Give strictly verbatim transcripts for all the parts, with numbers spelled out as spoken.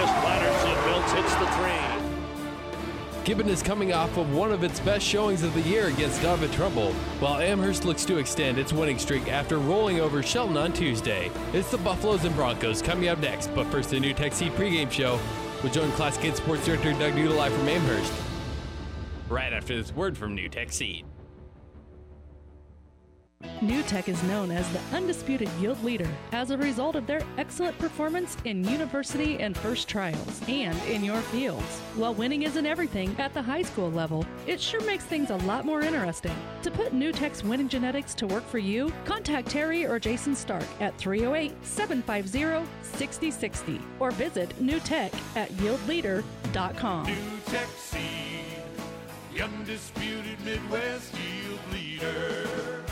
Patterson Mills hits the three. Gibbon is coming off of one of its best showings of the year against Donovan Trumbull, while Amherst looks to extend its winning streak after rolling over Shelton on Tuesday. It's the Buffaloes and Broncos coming up next, but first the New Tech Seed pregame show. We'll join Classic eight Sports Director Doug Duda live from Amherst right after this word from New Tech Seed. New Tech is known as the undisputed yield leader as a result of their excellent performance in university and first trials and in your fields. While winning isn't everything at the high school level, it sure makes things a lot more interesting. To put New Tech's winning genetics to work for you, contact Terry or Jason Stark at three oh eight, seven five zero, six oh six oh or visit New Tech at yield leader dot com. New Tech Seed, the undisputed Midwest yield leader.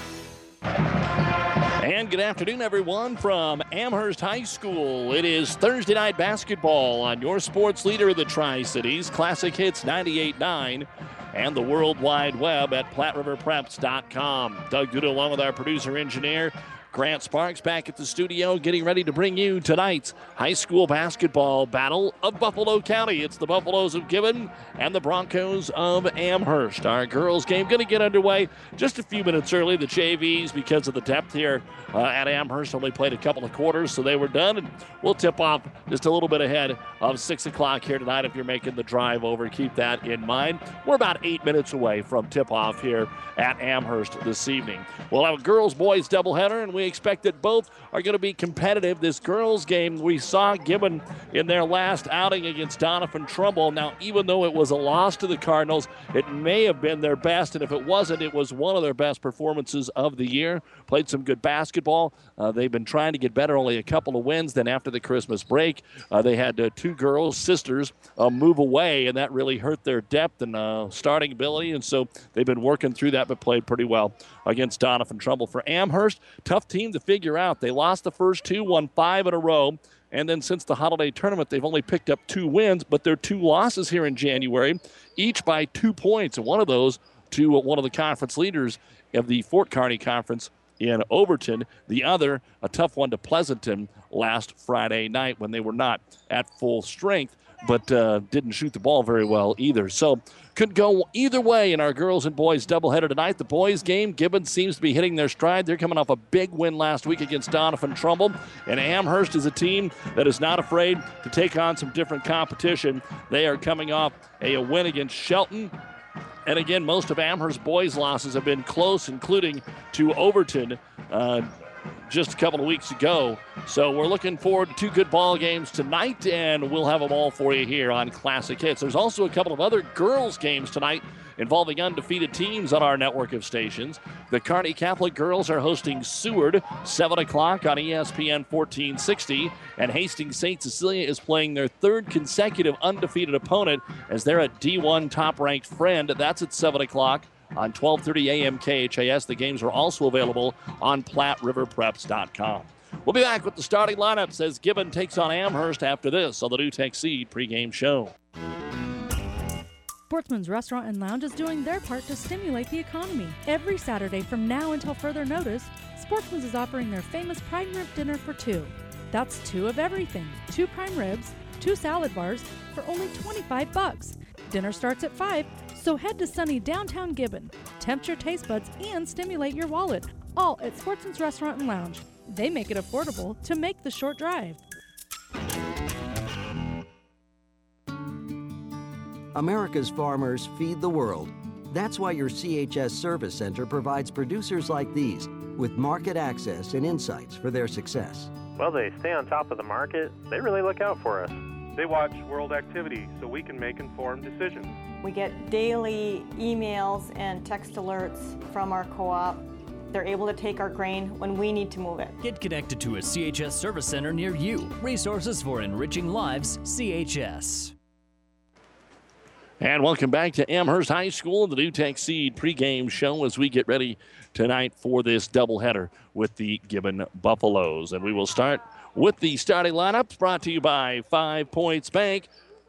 And good afternoon, everyone, from Amherst High School. It is Thursday night basketball on your sports leader, the Tri-Cities, Classic Hits ninety-eight point nine, and the World Wide Web at Platte River Preps dot com. Doug Duda along with our producer-engineer, Grant Sparks, back at the studio getting ready to bring you tonight's high school basketball battle of Buffalo County. It's the Buffaloes of Gibbon and the Broncos of Amherst. Our girls game going to get underway just a few minutes early. The J Vs, because of the depth here uh, at Amherst, only played a couple of quarters, so they were done. And we'll tip off just a little bit ahead of six o'clock here tonight if you're making the drive over. Keep that in mind. We're about eight minutes away from tip-off here at Amherst this evening. We'll have a girls-boys doubleheader, and we expect that both are going to be competitive. This girls game, we saw Gibbon in their last outing against Donovan Trumbull. Now, even though it was a loss to the Cardinals, it may have been their best, and if it wasn't, it was one of their best performances of the year. Played some good basketball. Uh, they've been trying to get better, only a couple of wins. Then after the Christmas break, uh, they had uh, two girls, sisters, uh, move away, and that really hurt their depth and uh, starting ability, and so they've been working through that, but played pretty well against Donovan Trumbull. For Amherst, tough team to figure out. They lost the first two, won five in a row, and then since the holiday tournament, they've only picked up two wins, but their two losses here in January, each by two points, and one of those to one of the conference leaders of the Fort Kearney Conference in Overton. The other, a tough one to Pleasanton last Friday night when they were not at full strength, but uh, didn't shoot the ball very well either. So could go either way in our girls and boys doubleheader tonight. The boys game, Gibbon seems to be hitting their stride. They're coming off a big win last week against Donovan Trumbull. And Amherst is a team that is not afraid to take on some different competition. They are coming off a, a win against Shelton. And again, most of Amherst boys' losses have been close, including to Overton uh, just a couple of weeks ago. So we're looking forward to two good ball games tonight, and we'll have them all for you here on Classic Hits. There's also a couple of other girls' games tonight involving undefeated teams on our network of stations. The Kearney Catholic girls are hosting Seward, seven o'clock on E S P N fourteen sixty, and Hastings Saint Cecilia is playing their third consecutive undefeated opponent as they're at D one top-ranked Friend. That's at seven o'clock on twelve thirty a.m. K H A S. The games are also available on Platte River Preps dot com. We'll be back with the starting lineups as Gibbon takes on Amherst after this on the New Tech Seed pregame show. Sportsman's Restaurant and Lounge is doing their part to stimulate the economy. Every Saturday from now until further notice, Sportsman's is offering their famous prime rib dinner for two. That's two of everything. Two prime ribs, two salad bars for only twenty-five bucks. Dinner starts at five, so head to sunny downtown Gibbon. Tempt your taste buds and stimulate your wallet. All at Sportsman's Restaurant and Lounge. They make it affordable to make the short drive. America's farmers feed the world. That's why your C H S Service Center provides producers like these with market access and insights for their success. Well, they stay on top of the market. They really look out for us. They watch world activity so we can make informed decisions. We get daily emails and text alerts from our co-op. They're able to take our grain when we need to move it. Get connected to a C H S service center near you. Resources for enriching lives, C H S. And welcome back to Amherst High School, the New Tech Seed pregame show as we get ready tonight for this doubleheader with the Gibbon Buffaloes. And we will start with the starting lineups brought to you by Five Points Bank.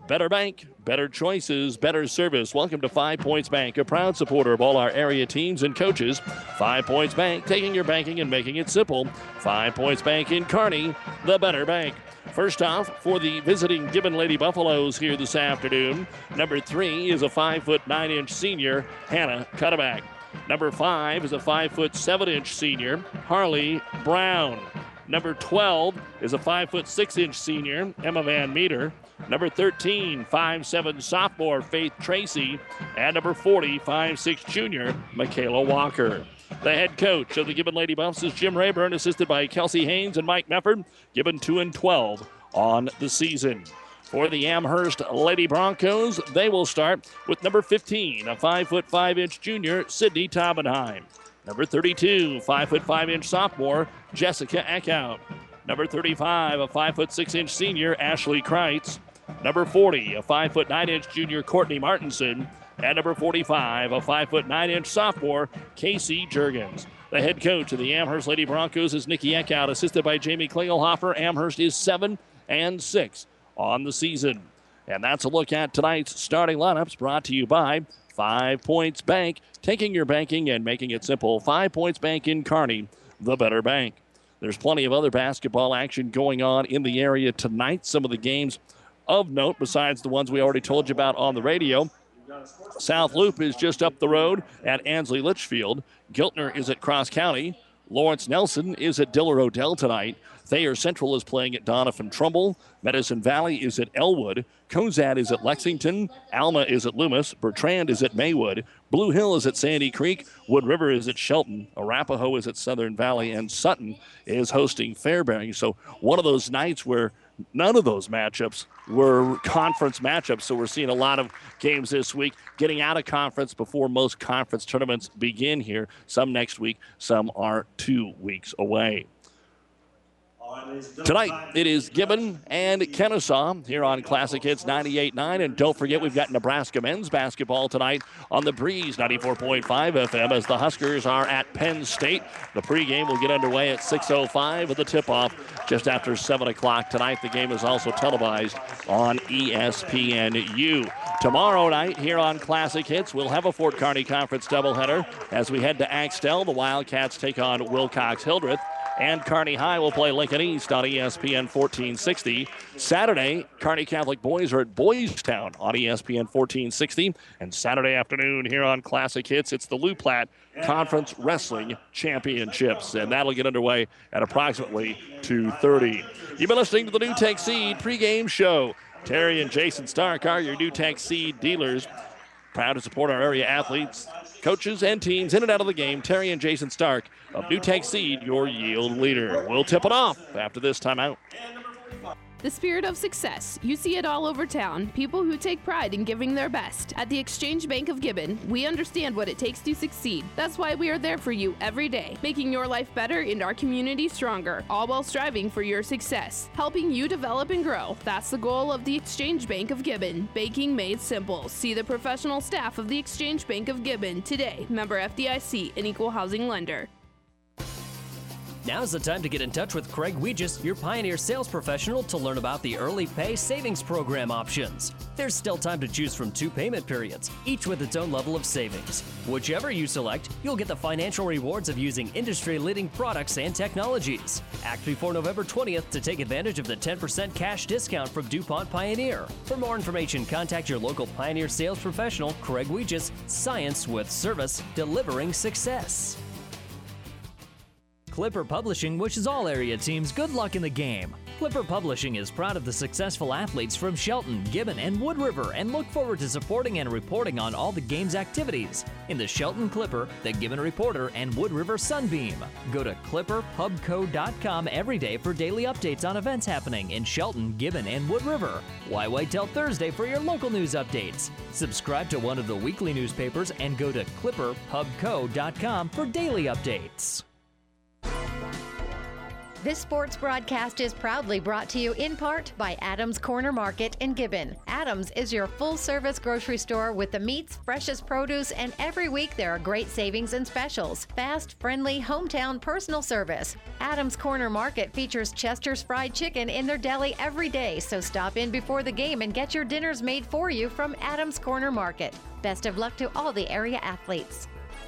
Better bank, better choices, better service. Welcome to Five Points Bank, a proud supporter of all our area teams and coaches. Five Points Bank, taking your banking and making it simple. Five Points Bank in Kearney, the better bank. First off, for the visiting Gibbon Lady Buffaloes here this afternoon, number three is a five foot nine inch senior, Hannah Cutterback. Number five is a five foot seven inch senior, Harley Brown. Number twelve is a five foot six inch senior, Emma Van Meter. Number thirteen, five seven sophomore, Faith Tracy. And number forty, five six junior, Michaela Walker. The head coach of the Gibbon Lady Buffs is Jim Rayburn, assisted by Kelsey Haynes and Mike Mefford. Gibbon two and twelve on the season. For the Amherst Lady Broncos, they will start with number fifteen, a five foot five inch junior, Sydney Taubenheim. Number thirty-two, five foot five inch sophomore, Jessica Eckhout. Number thirty-five, a five foot six inch senior, Ashley Kreitz. Number forty, a five foot nine inch junior, Courtney Martinson. And number forty-five, a five foot nine inch sophomore, Casey Jurgens. The head coach of the Amherst Lady Broncos is Nikki Eckhout, assisted by Jamie Klingelhofer. Amherst is seven and six on the season. And that's a look at tonight's starting lineups, brought to you by Five Points Bank, taking your banking and making it simple. Five Points Bank in Kearney, the better bank. There's plenty of other basketball action going on in the area tonight. Some of the games of note, besides the ones we already told you about on the radio. South Loop is just up the road at Ansley Litchfield. Giltner is at Cross County. Lawrence Nelson is at Diller Odell tonight. Thayer Central is playing at Donovan Trumbull. Medicine Valley is at Elwood. Cozad is at Lexington. Alma is at Loomis. Bertrand is at Maywood. Blue Hill is at Sandy Creek. Wood River is at Shelton. Arapahoe is at Southern Valley. And Sutton is hosting Fairbanks. So one of those nights where none of those matchups were conference matchups. So we're seeing a lot of games this week getting out of conference before most conference tournaments begin here. Some next week, some are two weeks away. Tonight, it is Gibbon and Kennesaw here on Classic Hits ninety-eight point nine. And don't forget, we've got Nebraska men's basketball tonight on the Breeze ninety-four point five F M as the Huskers are at Penn State. The pregame will get underway at six oh five with the tip-off just after seven o'clock tonight. The game is also televised on E S P N U. Tomorrow night here on Classic Hits, we'll have a Fort Kearney Conference doubleheader as we head to Axtell. The Wildcats take on Wilcox-Hildreth. And Kearney High will play Lincoln East on E S P N fourteen sixty. Saturday, Kearney Catholic boys are at Boys Town on E S P N fourteen sixty. And Saturday afternoon here on Classic Hits, it's the Lou Platte Conference Wrestling Championships. And that'll get underway at approximately two thirty. You've been listening to the NewTek Seed pregame show. Terry and Jason Stark are your NewTek Seed dealers. Proud to support our area athletes, coaches, and teams in and out of the game. Terry and Jason Stark of NewTek Seed, your yield leader. We'll tip it off after this timeout. The spirit of success. You see it all over town. People who take pride in giving their best. At the Exchange Bank of Gibbon, we understand what it takes to succeed. That's why we are there for you every day, making your life better and our community stronger, all while striving for your success, helping you develop and grow. That's the goal of the Exchange Bank of Gibbon. Banking made simple. See the professional staff of the Exchange Bank of Gibbon today. Member F D I C, an equal housing lender. Now's the time to get in touch with Craig Weegis, your Pioneer sales professional, to learn about the Early Pay Savings Program options. There's still time to choose from two payment periods, each with its own level of savings. Whichever you select, you'll get the financial rewards of using industry-leading products and technologies. Act before November twentieth to take advantage of the ten percent cash discount from DuPont Pioneer. For more information, contact your local Pioneer sales professional, Craig Weegis. Science with service, delivering success. Clipper Publishing wishes all area teams good luck in the game. Clipper Publishing is proud of the successful athletes from Shelton, Gibbon, and Wood River and look forward to supporting and reporting on all the game's activities in the Shelton Clipper, the Gibbon Reporter, and Wood River Sunbeam. Go to clipper pub co dot com every day for daily updates on events happening in Shelton, Gibbon, and Wood River. Why wait till Thursday for your local news updates? Subscribe to one of the weekly newspapers and go to clipper pub co dot com for daily updates. This sports broadcast is proudly brought to you in part by Adams Corner Market in Gibbon. Adams is your full-service grocery store with the meats, freshest produce, and every week there are great savings and specials. Fast, friendly, hometown personal service. Adams Corner Market features Chester's Fried Chicken in their deli every day, so stop in before the game and get your dinners made for you from Adams Corner Market. Best of luck to all the area athletes.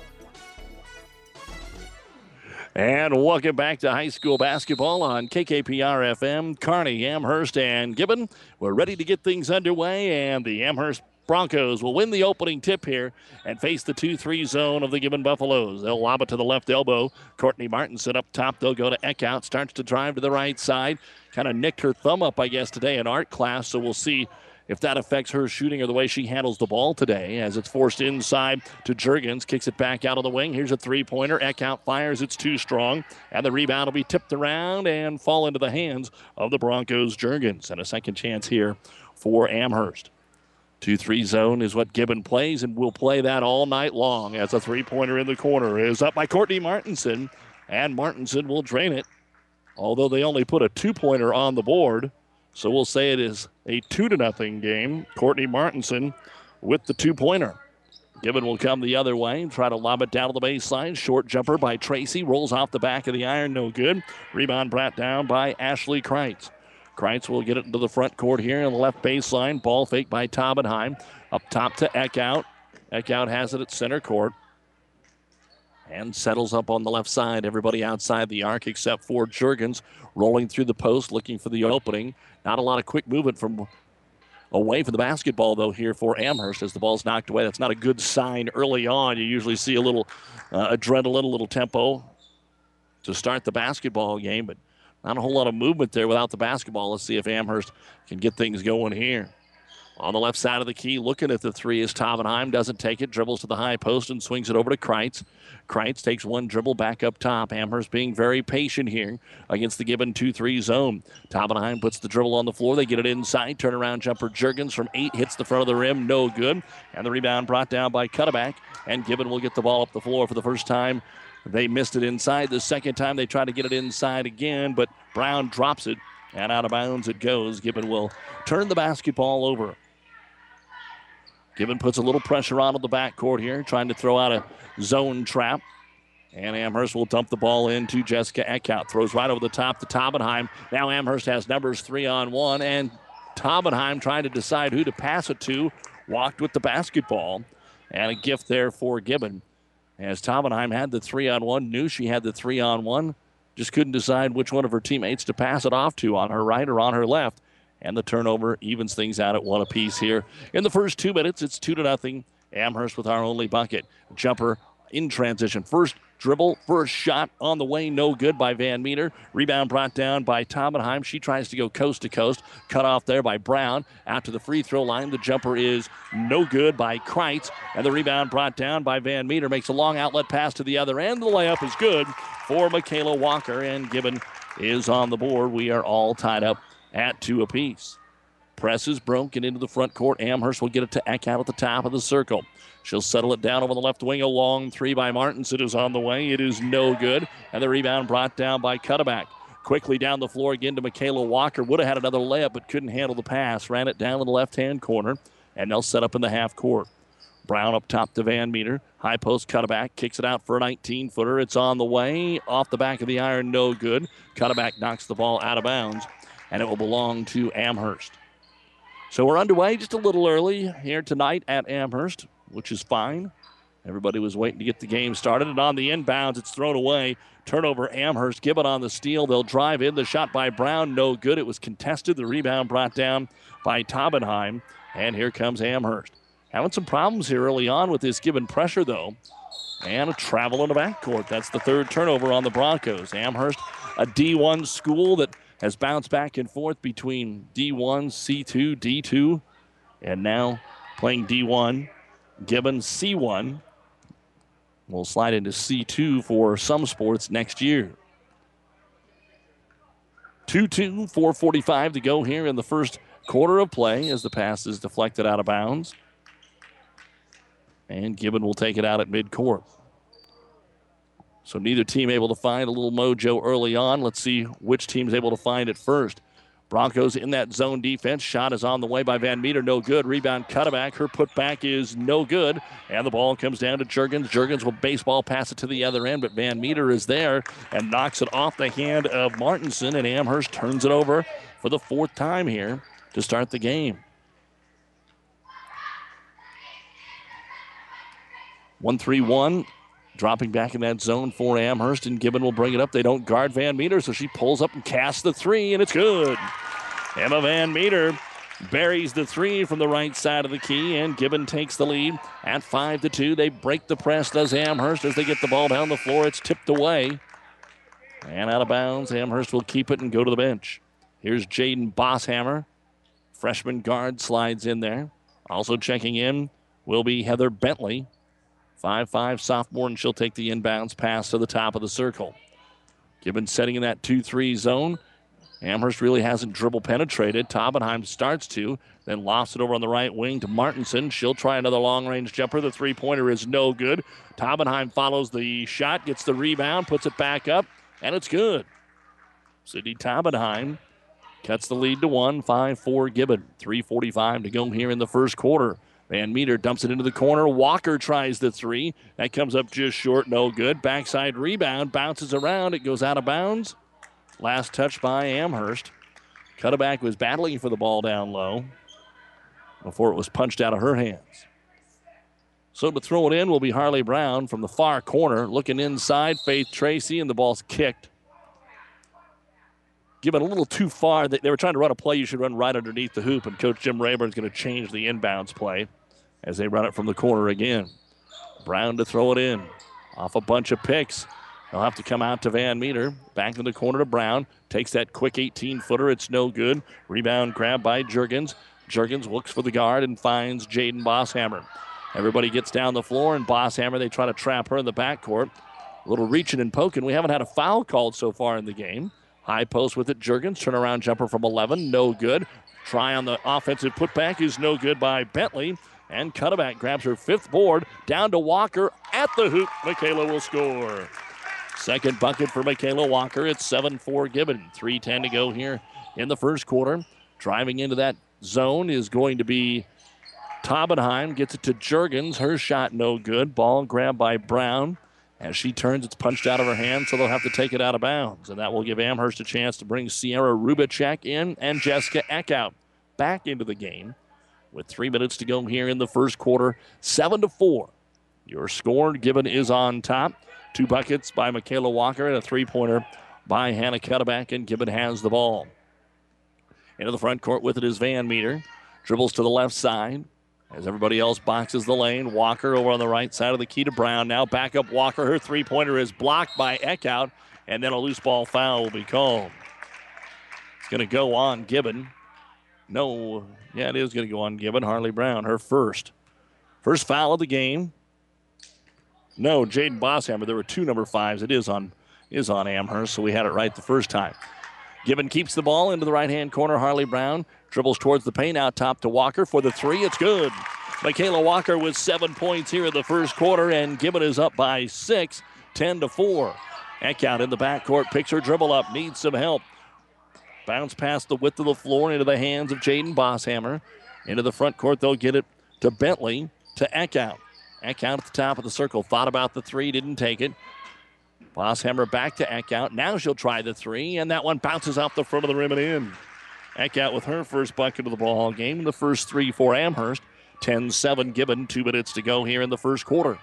And welcome back to high school basketball on K K P R F M. Kearney, Amherst, and Gibbon. We're ready to get things underway, and the Amherst Broncos will win the opening tip here and face the two three zone of the Gibbon Buffaloes. They'll lob it to the left elbow. Courtney Martinson up top. They'll go to Eckhout. Starts to drive to the right side. Kind of nicked her thumb up, I guess, today in art class, so we'll see if that affects her shooting or the way she handles the ball today, as it's forced inside to Juergens. Kicks it back out of the wing. Here's a three-pointer. Eckhout fires. It's too strong. And the rebound will be tipped around and fall into the hands of the Broncos' Juergens. And a second chance here for Amherst. two three zone is what Gibbon plays, and we'll play that all night long, as a three-pointer in the corner is up by Courtney Martinson. And Martinson will drain it, although they only put a two-pointer on the board. So we'll say it is a two to nothing game. Courtney Martinson with the two-pointer. Gibbon will come the other way and try to lob it down to the baseline. Short jumper by Tracy. Rolls off the back of the iron. No good. Rebound brought down by Ashley Kreitz. Kreitz will get it into the front court here on the left baseline. Ball fake by Taubenheim. Up top to Eckhout. Eckhout has it at center court. And settles up on the left side. Everybody outside the arc except for Juergens, rolling through the post, looking for the opening. Not a lot of quick movement from away from the basketball, though, here for Amherst as the ball's knocked away. That's not a good sign early on. You usually see a little uh, adrenaline, a little tempo to start the basketball game, but not a whole lot of movement there without the basketball. Let's see if Amherst can get things going here. On the left side of the key, looking at the three is Taubenheim. Doesn't take it, dribbles to the high post and swings it over to Kreitz. Kreitz takes one dribble back up top. Amherst being very patient here against the Gibbon two three zone. Taubenheim puts the dribble on the floor. They get it inside. Turnaround jumper Juergens from eight hits the front of the rim. No good. And the rebound brought down by Cutterback. And Gibbon will get the ball up the floor for the first time. They missed it inside. The second time they try to get it inside again, but Brown drops it. And out of bounds it goes. Gibbon will turn the basketball over. Gibbon puts a little pressure on the backcourt here, trying to throw out a zone trap. And Amherst will dump the ball into Jessica Eckhout. Throws right over the top to Taubenheim. Now Amherst has numbers three on one, and Taubenheim trying to decide who to pass it to. Walked with the basketball. And a gift there for Gibbon. As Taubenheim had the three on one, knew she had the three on one, just couldn't decide which one of her teammates to pass it off to, on her right or on her left. And the turnover evens things out at one apiece here. In the first two minutes, it's two to nothing. Amherst with our only bucket. Jumper in transition. First dribble, first shot on the way, no good by Van Meter. Rebound brought down by Taubenheim. She tries to go coast to coast. Cut off there by Brown. Out to the free throw line. The jumper is no good by Kreitz. And the rebound brought down by Van Meter. Makes a long outlet pass to the other end. The layup is good for Michaela Walker. And Gibbon is on the board. We are all tied up at two apiece. Press is broken into the front court. Amherst will get it to Eckhout at the top of the circle. She'll settle it down over the left wing. A long three by Martinson is on the way. It is no good. And the rebound brought down by Cutterback. Quickly down the floor again to Michaela Walker. Would have had another layup, but couldn't handle the pass. Ran it down in the left-hand corner. And they'll set up in the half court. Brown up top to Van Meter. High post Cutterback. Kicks it out for a nineteen-footer. It's on the way. Off the back of the iron, no good. Cutterback knocks the ball out of bounds. And it will belong to Amherst. So we're underway just a little early here tonight at Amherst, which is fine. Everybody was waiting to get the game started. And on the inbounds, it's thrown away. Turnover, Amherst. Gibbon on the steal. They'll drive in. The shot by Brown, no good. It was contested. The rebound brought down by Taubenheim. And here comes Amherst. Having some problems here early on with this Gibbon pressure, though. And a travel in the backcourt. That's the third turnover on the Broncos. Amherst, a D one school that has bounced back and forth between D one, C two, D two, and now playing D one. Gibbon, C one. Will slide into C two for some sports next year. two two, four forty-five to go here in the first quarter of play as the pass is deflected out of bounds. And Gibbon will take it out at midcourt. So neither team able to find a little mojo early on. Let's see which team's able to find it first. Broncos in that zone defense. Shot is on the way by Van Meter. No good. Rebound Cutterback. Her putback is no good. And the ball comes down to Juergens. Juergens will baseball pass it to the other end, but Van Meter is there and knocks it off the hand of Martinson, and Amherst turns it over for the fourth time here to start the game. one three one. Dropping back in that zone for Amherst, and Gibbon will bring it up. They don't guard Van Meter, so she pulls up and casts the three, and it's good. Emma Van Meter buries the three from the right side of the key, and Gibbon takes the lead at five to two. They break the press, does Amherst, as they get the ball down the floor. It's tipped away and out of bounds. Amherst will keep it and go to the bench. Here's Jaden Bosshammer. Freshman guard slides in there. Also checking in will be Heather Bentley. five five sophomore, and she'll take the inbounds pass to the top of the circle. Gibbon setting in that two three zone. Amherst really hasn't dribble penetrated. Taubenheim starts to, then lofts it over on the right wing to Martinson. She'll try another long-range jumper. The three-pointer is no good. Taubenheim follows the shot, gets the rebound, puts it back up, and it's good. Sydney Taubenheim cuts the lead to one, five four Gibbon. three forty-five to go here in the first quarter. Van Meter dumps it into the corner. Walker tries the three. That comes up just short, no good. Backside rebound, bounces around. It goes out of bounds. Last touch by Amherst. Cutterback was battling for the ball down low before it was punched out of her hands. So to throw it in will be Harley Brown from the far corner. Looking inside, Faith Tracy, and the ball's kicked. Given a little too far. They were trying to run a play. You should run right underneath the hoop, and Coach Jim Rayburn's going to change the inbounds play as they run it from the corner again. Brown to throw it in. Off a bunch of picks. They'll have to come out to Van Meter. Back in the corner to Brown. Takes that quick eighteen-footer. It's no good. Rebound grab by Juergens. Juergens looks for the guard and finds Jaden Bosshammer. Everybody gets down the floor, and Bosshammer, they try to trap her in the backcourt. A little reaching and poking. We haven't had a foul called so far in the game. High post with it, Juergens. Turnaround jumper from eleven, no good. Try on the offensive putback is no good by Bentley. And Cutterback grabs her fifth board. Down to Walker at the hoop. Michaela will score. Second bucket for Michaela Walker. It's seven four Gibbon. three ten to go here in the first quarter. Driving into that zone is going to be Taubenheim. Gets it to Juergens. Her shot no good. Ball grabbed by Brown. As she turns, it's punched out of her hand, so they'll have to take it out of bounds. And that will give Amherst a chance to bring Sierra Rubacek in and Jessica Eckhout back into the game. With three minutes to go here in the first quarter, seven to four. Your score, Gibbon is on top. Two buckets by Michaela Walker and a three-pointer by Hannah Cutterback, and Gibbon has the ball. Into the front court with it is Van Meter. Dribbles to the left side. As everybody else boxes the lane, Walker over on the right side of the key to Brown. Now back up Walker. Her three-pointer is blocked by Eckhout, and then a loose ball foul will be called. It's going to go on Gibbon. No, yeah, it is going to go on Gibbon. Harley Brown, her first. First foul of the game. No, Jaden Bosshammer. There were two number fives. It is on, is on Amherst, so we had it right the first time. Gibbon keeps the ball into the right-hand corner. Harley Brown dribbles towards the paint, out top to Walker for the three. It's good. Michaela Walker with seven points here in the first quarter, and Gibbon is up by six, ten to four. Eckhout in the backcourt, picks her dribble up, needs some help. Bounce past the width of the floor into the hands of Jaden Bosshammer. Into the front court, they'll get it to Bentley, to Eckhout. Eckhout at the top of the circle, thought about the three, didn't take it. Bosshammer back to Eckhout. Now she'll try the three, and that one bounces off the front of the rim and in. Eckhout with her first bucket of the ball game. The first three for Amherst. ten seven Gibbon. Two minutes to go here in the first quarter.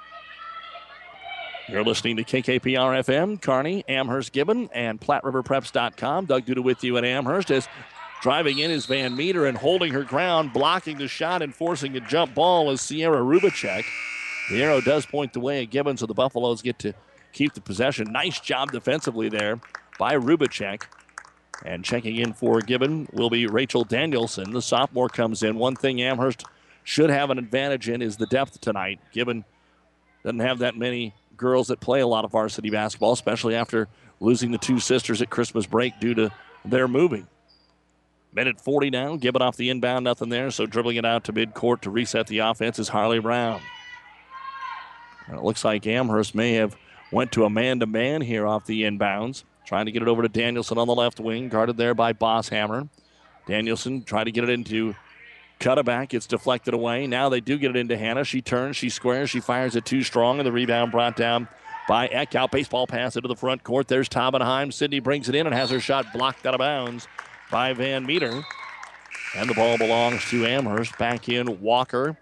You're listening to K K P R F M, Kearney, Amherst, Gibbon, and Platte River Preps dot com. Doug Duda with you at Amherst as driving in is Van Meter, and holding her ground, blocking the shot and forcing a jump ball is Sierra Rubacek. The arrow does point the way at Gibbon, so the Buffaloes get to keep the possession. Nice job defensively there by Rubacek. And checking in for Gibbon will be Rachel Danielson. The sophomore comes in. One thing Amherst should have an advantage in is the depth tonight. Gibbon doesn't have that many girls that play a lot of varsity basketball, especially after losing the two sisters at Christmas break due to their moving. Minute forty now. Gibbon off the inbound, nothing there. So dribbling it out to midcourt to reset the offense is Harley Brown. And it looks like Amherst may have went to a man-to-man here off the inbounds. Trying to get it over to Danielson on the left wing, guarded there by Bosshammer. Danielson trying to get it into Cutterback. It's deflected away. Now they do get it into Hannah. She turns, she squares, she fires it too strong, and the rebound brought down by Eckhout. Baseball pass into the front court. There's Taubenheim. Sydney brings it in and has her shot blocked out of bounds by Van Meter. And the ball belongs to Amherst. Back in Walker.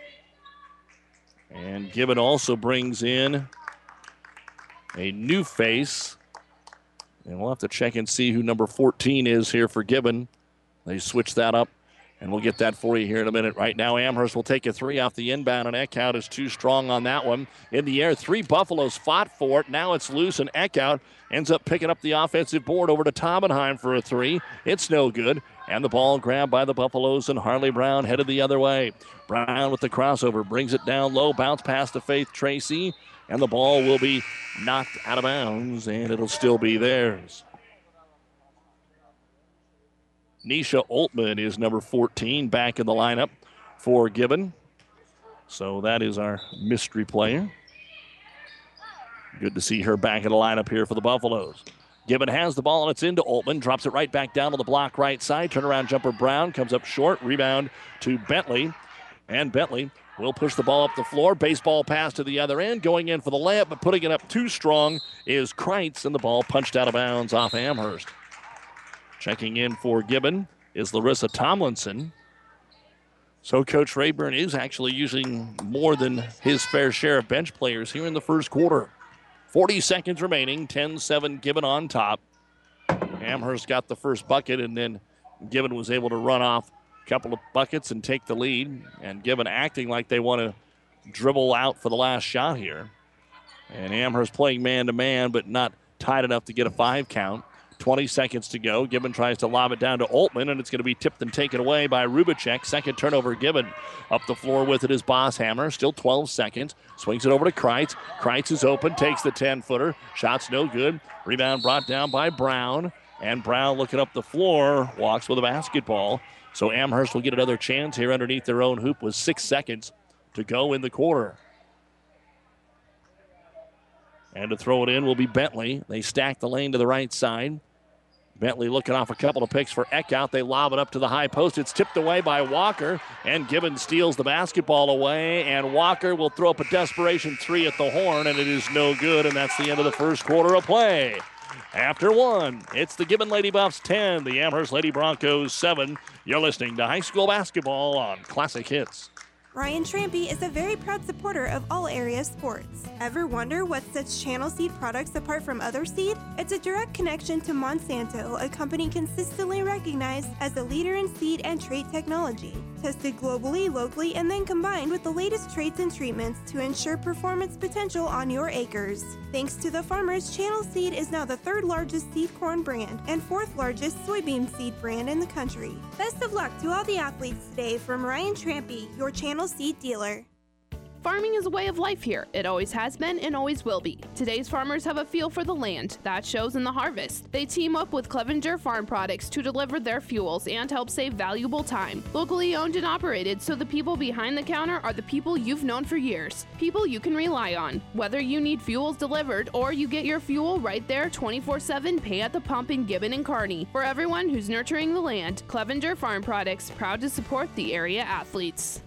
And Gibbon also brings in a new face. And we'll have to check and see who number fourteen is here for Gibbon. They switch that up, and we'll get that for you here in a minute. Right now, Amherst will take a three off the inbound, and Eckhout is too strong on that one. In the air, three Buffaloes fought for it. Now it's loose, and Eckhout ends up picking up the offensive board over to Taubenheim for a three. It's no good, and the ball grabbed by the Buffaloes, and Harley Brown headed the other way. Brown with the crossover, brings it down low, bounce pass to Faith Tracy. And the ball will be knocked out of bounds, and it'll still be theirs. Nisha Oltman is number fourteen back in the lineup for Gibbon. So that is our mystery player. Good to see her back in the lineup here for the Buffaloes. Gibbon has the ball, and it's into Oltman. Drops it right back down to the block right side. Turnaround jumper Brown comes up short. Rebound to Bentley. And Bentley will push the ball up the floor. Baseball pass to the other end. Going in for the layup, but putting it up too strong is Kreitz, and the ball punched out of bounds off Amherst. Checking in for Gibbon is Larissa Tomlinson. So Coach Rayburn is actually using more than his fair share of bench players here in the first quarter. forty seconds remaining, ten seven Gibbon on top. Amherst got the first bucket, and then Gibbon was able to run off couple of buckets and take the lead, and Gibbon acting like they want to dribble out for the last shot here. And Amherst playing man-to-man, but not tight enough to get a five count. twenty seconds to go. Gibbon tries to lob it down to Oltman, and it's going to be tipped and taken away by Rubacek. Second turnover Gibbon. Up the floor with it is Bosshammer. Still twelve seconds. Swings it over to Kreitz. Kreitz is open, takes the ten-footer. Shot's no good. Rebound brought down by Brown. And Brown looking up the floor, walks with a basketball. So Amherst will get another chance here underneath their own hoop with six seconds to go in the quarter. And to throw it in will be Bentley. They stack the lane to the right side. Bentley looking off a couple of picks for Eckhout. They lob it up to the high post. It's tipped away by Walker, and Gibbon steals the basketball away, and Walker will throw up a desperation three at the horn, and it is no good, and that's the end of the first quarter of play. After one, it's the Gibbon Lady Buffs ten, the Amherst Lady Broncos seven. You're listening to high school basketball on Classic Hits. Ryan Trampy is a very proud supporter of all area sports. Ever wonder what sets Channel Seed products apart from other seed? It's a direct connection to Monsanto, a company consistently recognized as a leader in seed and trait technology. Tested globally, locally, and then combined with the latest traits and treatments to ensure performance potential on your acres. Thanks to the farmers, Channel Seed is now the third largest seed corn brand and fourth largest soybean seed brand in the country. Best of luck to all the athletes today from Ryan Trampy, your Channel Seed dealer. Farming is a way of life here. It always has been and always will be. Today's farmers have a feel for the land. That shows in the harvest. They team up with Clevenger Farm Products to deliver their fuels and help save valuable time. Locally owned and operated, so the people behind the counter are the people you've known for years. People you can rely on. Whether you need fuels delivered or you get your fuel right there twenty-four seven, pay at the pump in Gibbon and Kearney. For everyone who's nurturing the land, Clevenger Farm Products, proud to support the area athletes.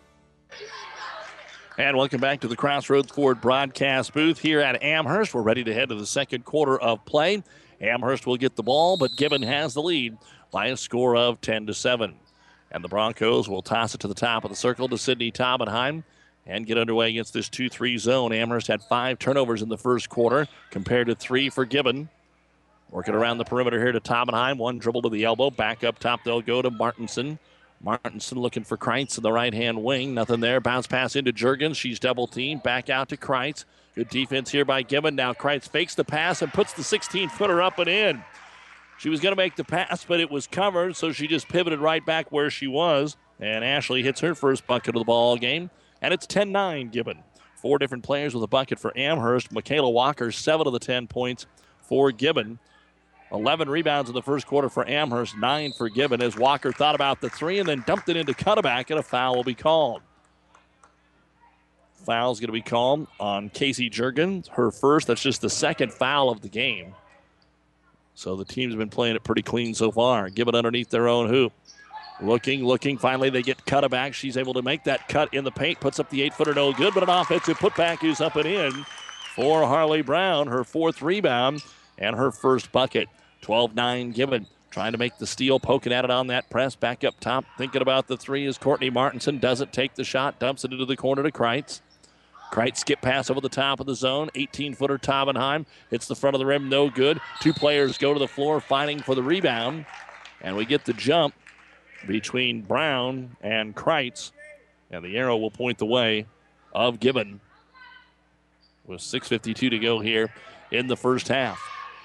And welcome back to the Crossroads Ford broadcast booth here at Amherst. We're ready to head to the second quarter of play. Amherst will get the ball, but Gibbon has the lead by a score of ten to seven. And the Broncos will toss it to the top of the circle to Sydney Taubenheim and get underway against this two three zone. Amherst had five turnovers in the first quarter compared to three for Gibbon. Working around the perimeter here to Taubenheim. One dribble to the elbow. Back up top they'll go to Martinson. Martinson looking for Kreitz in the right-hand wing. Nothing there. Bounce pass into Juergens. She's double-teamed. Back out to Kreitz. Good defense here by Gibbon. Now Kreitz fakes the pass and puts the sixteen-footer up and in. She was going to make the pass, but it was covered, so she just pivoted right back where she was. And Ashley hits her first bucket of the ball game. And it's ten nine Gibbon. Four different players with a bucket for Amherst. Michaela Walker, seven of the ten points for Gibbon. eleven rebounds in the first quarter for Amherst, nine for Gibbon as Walker thought about the three and then dumped it into Cutterback, and a foul will be called. Foul's going to be called on Casey Juergens. Her first. That's just the second foul of the game. So the team's been playing it pretty clean so far. Give it underneath their own hoop. Looking, looking. Finally, they get cut back. She's able to make that cut in the paint. Puts up the eight-footer, no good, but an offensive putback is up and in for Harley Brown. Her fourth rebound and her first bucket. twelve nine Gibbon. Trying to make the steal, poking at it on that press. Back up top, thinking about the three is Courtney Martinson. Doesn't take the shot, dumps it into the corner to Kreitz. Kreitz skip pass over the top of the zone. eighteen-footer Taubenheim hits the front of the rim, no good. Two players go to the floor fighting for the rebound. And we get the jump between Brown and Kreitz. And the arrow will point the way of Gibbon with six fifty-two to go here in the first half.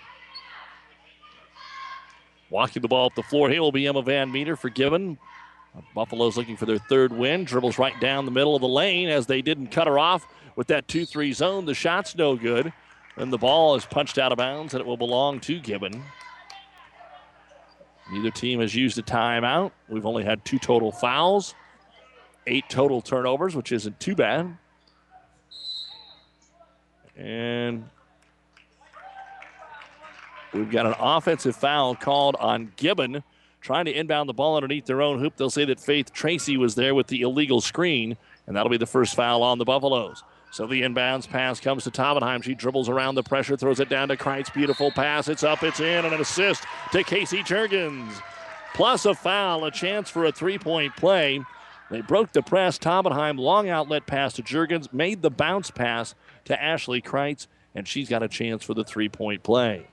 Walking the ball up the floor here will be Emma Van Meter for Gibbon. Buffalo's looking for their third win. Dribbles right down the middle of the lane as they didn't cut her off with that two three zone. The shot's no good. And the ball is punched out of bounds, and it will belong to Gibbon. Neither team has used a timeout. We've only had two total fouls, eight total turnovers, which isn't too bad. And we've got an offensive foul called on Gibbon, trying to inbound the ball underneath their own hoop. They'll say that Faith Tracy was there with the illegal screen, and that'll be the first foul on the Buffaloes. So the inbounds pass comes to Taubenheim. She dribbles around the pressure, throws it down to Kreitz. Beautiful pass. It's up, it's in, and an assist to Casey Juergens. Plus a foul, a chance for a three-point play. They broke the press. Taubenheim, long outlet pass to Juergens, made the bounce pass to Ashley Kreitz, and she's got a chance for the three-point play.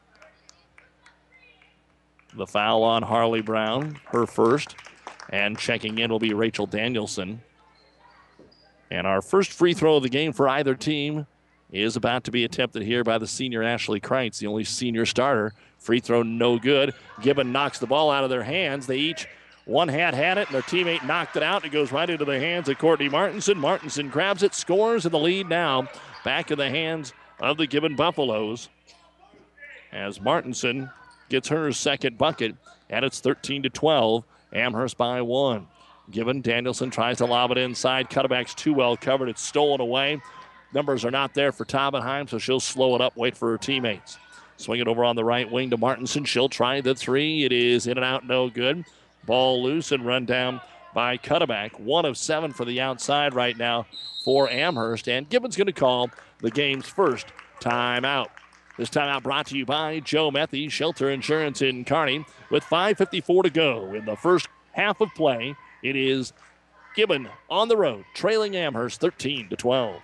The foul on Harley Brown, her first. And checking in will be Rachel Danielson. And our first free throw of the game for either team is about to be attempted here by the senior Ashley Kreitz, the only senior starter. Free throw no good. Gibbon knocks the ball out of their hands. They each, one hand had it, and their teammate knocked it out. It goes right into the hands of Courtney Martinson. Martinson grabs it, scores, and the lead now back in the hands of the Gibbon Buffaloes as Martinson gets her second bucket, and it's thirteen to twelve. Amherst by one. Gibbon, Danielson tries to lob it inside. Cutterback's too well covered. It's stolen away. Numbers are not there for Taubenheim, so she'll slow it up, wait for her teammates. Swing it over on the right wing to Martinson. She'll try the three. It is in and out, no good. Ball loose and run down by Cutterback. One of seven for the outside right now for Amherst, and Gibbon's going to call the game's first timeout. This timeout brought to you by Joe Methy, Shelter Insurance in Kearney. With five fifty-four to go in the first half of play, it is Gibbon on the road, trailing Amherst thirteen to twelve.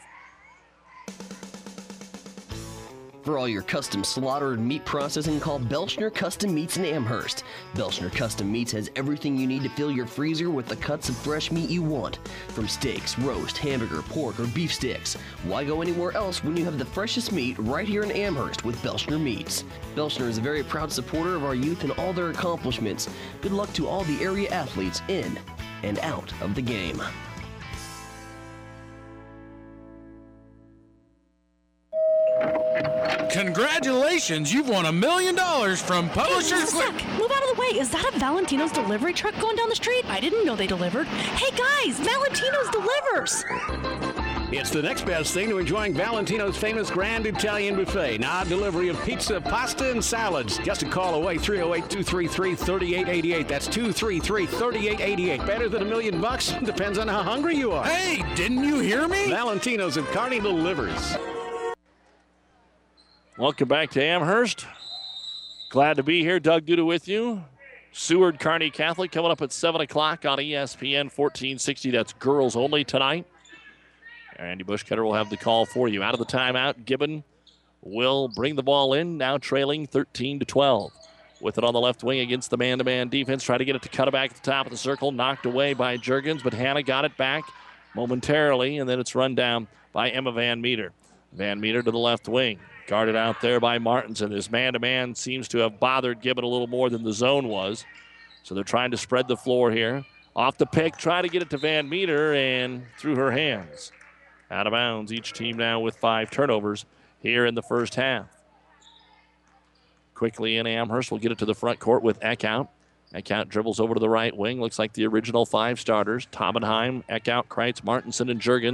For all your custom slaughter and meat processing, call Belchner Custom Meats in Amherst. Belchner Custom Meats has everything you need to fill your freezer with the cuts of fresh meat you want. From steaks, roast, hamburger, pork, or beef sticks. Why go anywhere else when you have the freshest meat right here in Amherst with Belchner Meats? Belchner is a very proud supporter of our youth and all their accomplishments. Good luck to all the area athletes in and out of the game. Congratulations, you've won a million dollars from Publishers. Hey, Zach, move out of the way. Is that a Valentino's delivery truck going down the street? I didn't know they delivered. Hey guys, Valentino's delivers. It's the next best thing to enjoying Valentino's famous Grand Italian Buffet. Now delivery of pizza, pasta, and salads. Just a call away, three oh eight, two three three, three eight eight eight. That's two three three, three eight eight eight. Better than a million bucks? Depends on how hungry you are. Hey, didn't you hear me? Valentino's at Kearney delivers. Welcome back to Amherst. Glad to be here. Doug Duda with you. Seward Kearney Catholic coming up at seven o'clock on E S P N fourteen sixty. That's girls only tonight. Andy Bushcutter will have the call for you. Out of the timeout, Gibbon will bring the ball in, now trailing thirteen to twelve. With it on the left wing against the man-to-man defense. Try to get it to Cutterback at the top of the circle. Knocked away by Juergens, but Hannah got it back momentarily, and then it's run down by Emma Van Meter. Van Meter to the left wing. Guarded out there by Martinson. This man-to-man seems to have bothered Gibbon a little more than the zone was. So they're trying to spread the floor here. Off the pick, try to get it to Van Meter, and through her hands. Out of bounds, each team now with five turnovers here in the first half. Quickly in Amherst will get it to the front court with Eckhout. Eckhout dribbles over to the right wing. Looks like the original five starters. Taubenheim, Eckhout, Kreitz, Martinson, and Juergens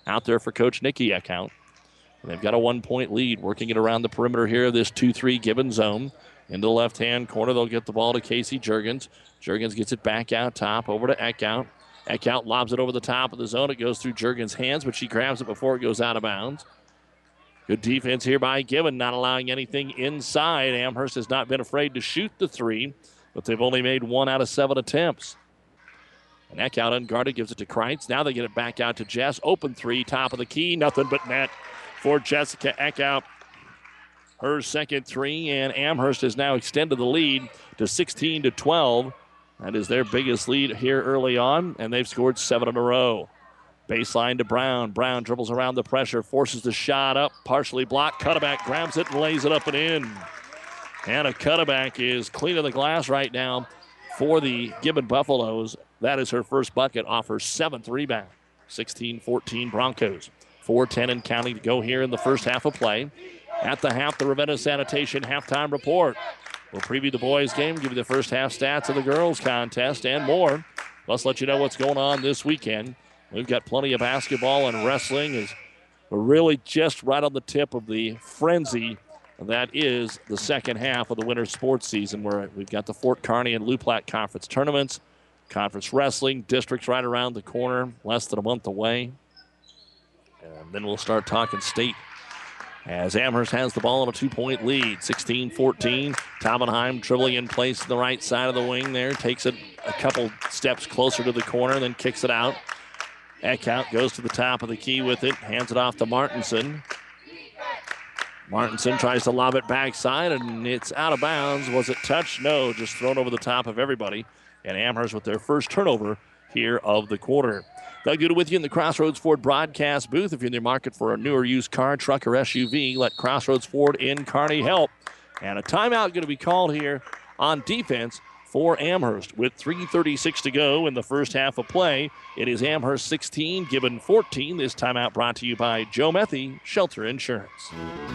out there for Coach Nikki Eckhout. And they've got a one-point lead, working it around the perimeter here of this two three Gibbon zone. Into the left-hand corner, they'll get the ball to Casey Juergens. Juergens gets it back out top, over to Eckhout. Eckhout lobs it over the top of the zone. It goes through Juergens' hands, but she grabs it before it goes out of bounds. Good defense here by Gibbon, not allowing anything inside. Amherst has not been afraid to shoot the three, but they've only made one out of seven attempts. And Eckhout unguarded, gives it to Kreitz. Now they get it back out to Jess. Open three, top of the key, nothing but net for Jessica Eckhout. Her second three, and Amherst has now extended the lead to sixteen to twelve. That is their biggest lead here early on, and they've scored seven in a row. Baseline to Brown. Brown dribbles around the pressure, forces the shot up, partially blocked. Cutterback grabs it and lays it up and in. Anna Cutterback is clean of the glass right now for the Gibbon Buffaloes. That is her first bucket off her seventh rebound. sixteen fourteen Broncos. four ten and counting to go here in the first half of play. At the half, the Ravenna Sanitation halftime report. We'll preview the boys' game, give you the first half stats of the girls' contest and more. Plus, let you know what's going on this weekend. We've got plenty of basketball, and wrestling is really just right on the tip of the frenzy that is the second half of the winter sports season, where we've got the Fort Kearney and Loup Platte Conference tournaments, conference wrestling, districts right around the corner, less than a month away. And then we'll start talking state as Amherst has the ball in a two-point lead, sixteen fourteen. Taubenheim dribbling in place on the right side of the wing there, takes it a couple steps closer to the corner, then kicks it out. Eckhout goes to the top of the key with it, hands it off to Martinson. Martinson tries to lob it backside, and it's out of bounds. Was it touched? No, just thrown over the top of everybody. And Amherst with their first turnover here of the quarter. Doug Duda with you in the Crossroads Ford broadcast booth. If you're in the market for a newer used car, truck, or S U V, let Crossroads Ford in Kearney help. And a timeout going to be called here on defense for Amherst with three thirty-six to go in the first half of play. It is Amherst sixteen, Gibbon fourteen. This timeout brought to you by Joe Methy, Shelter Insurance.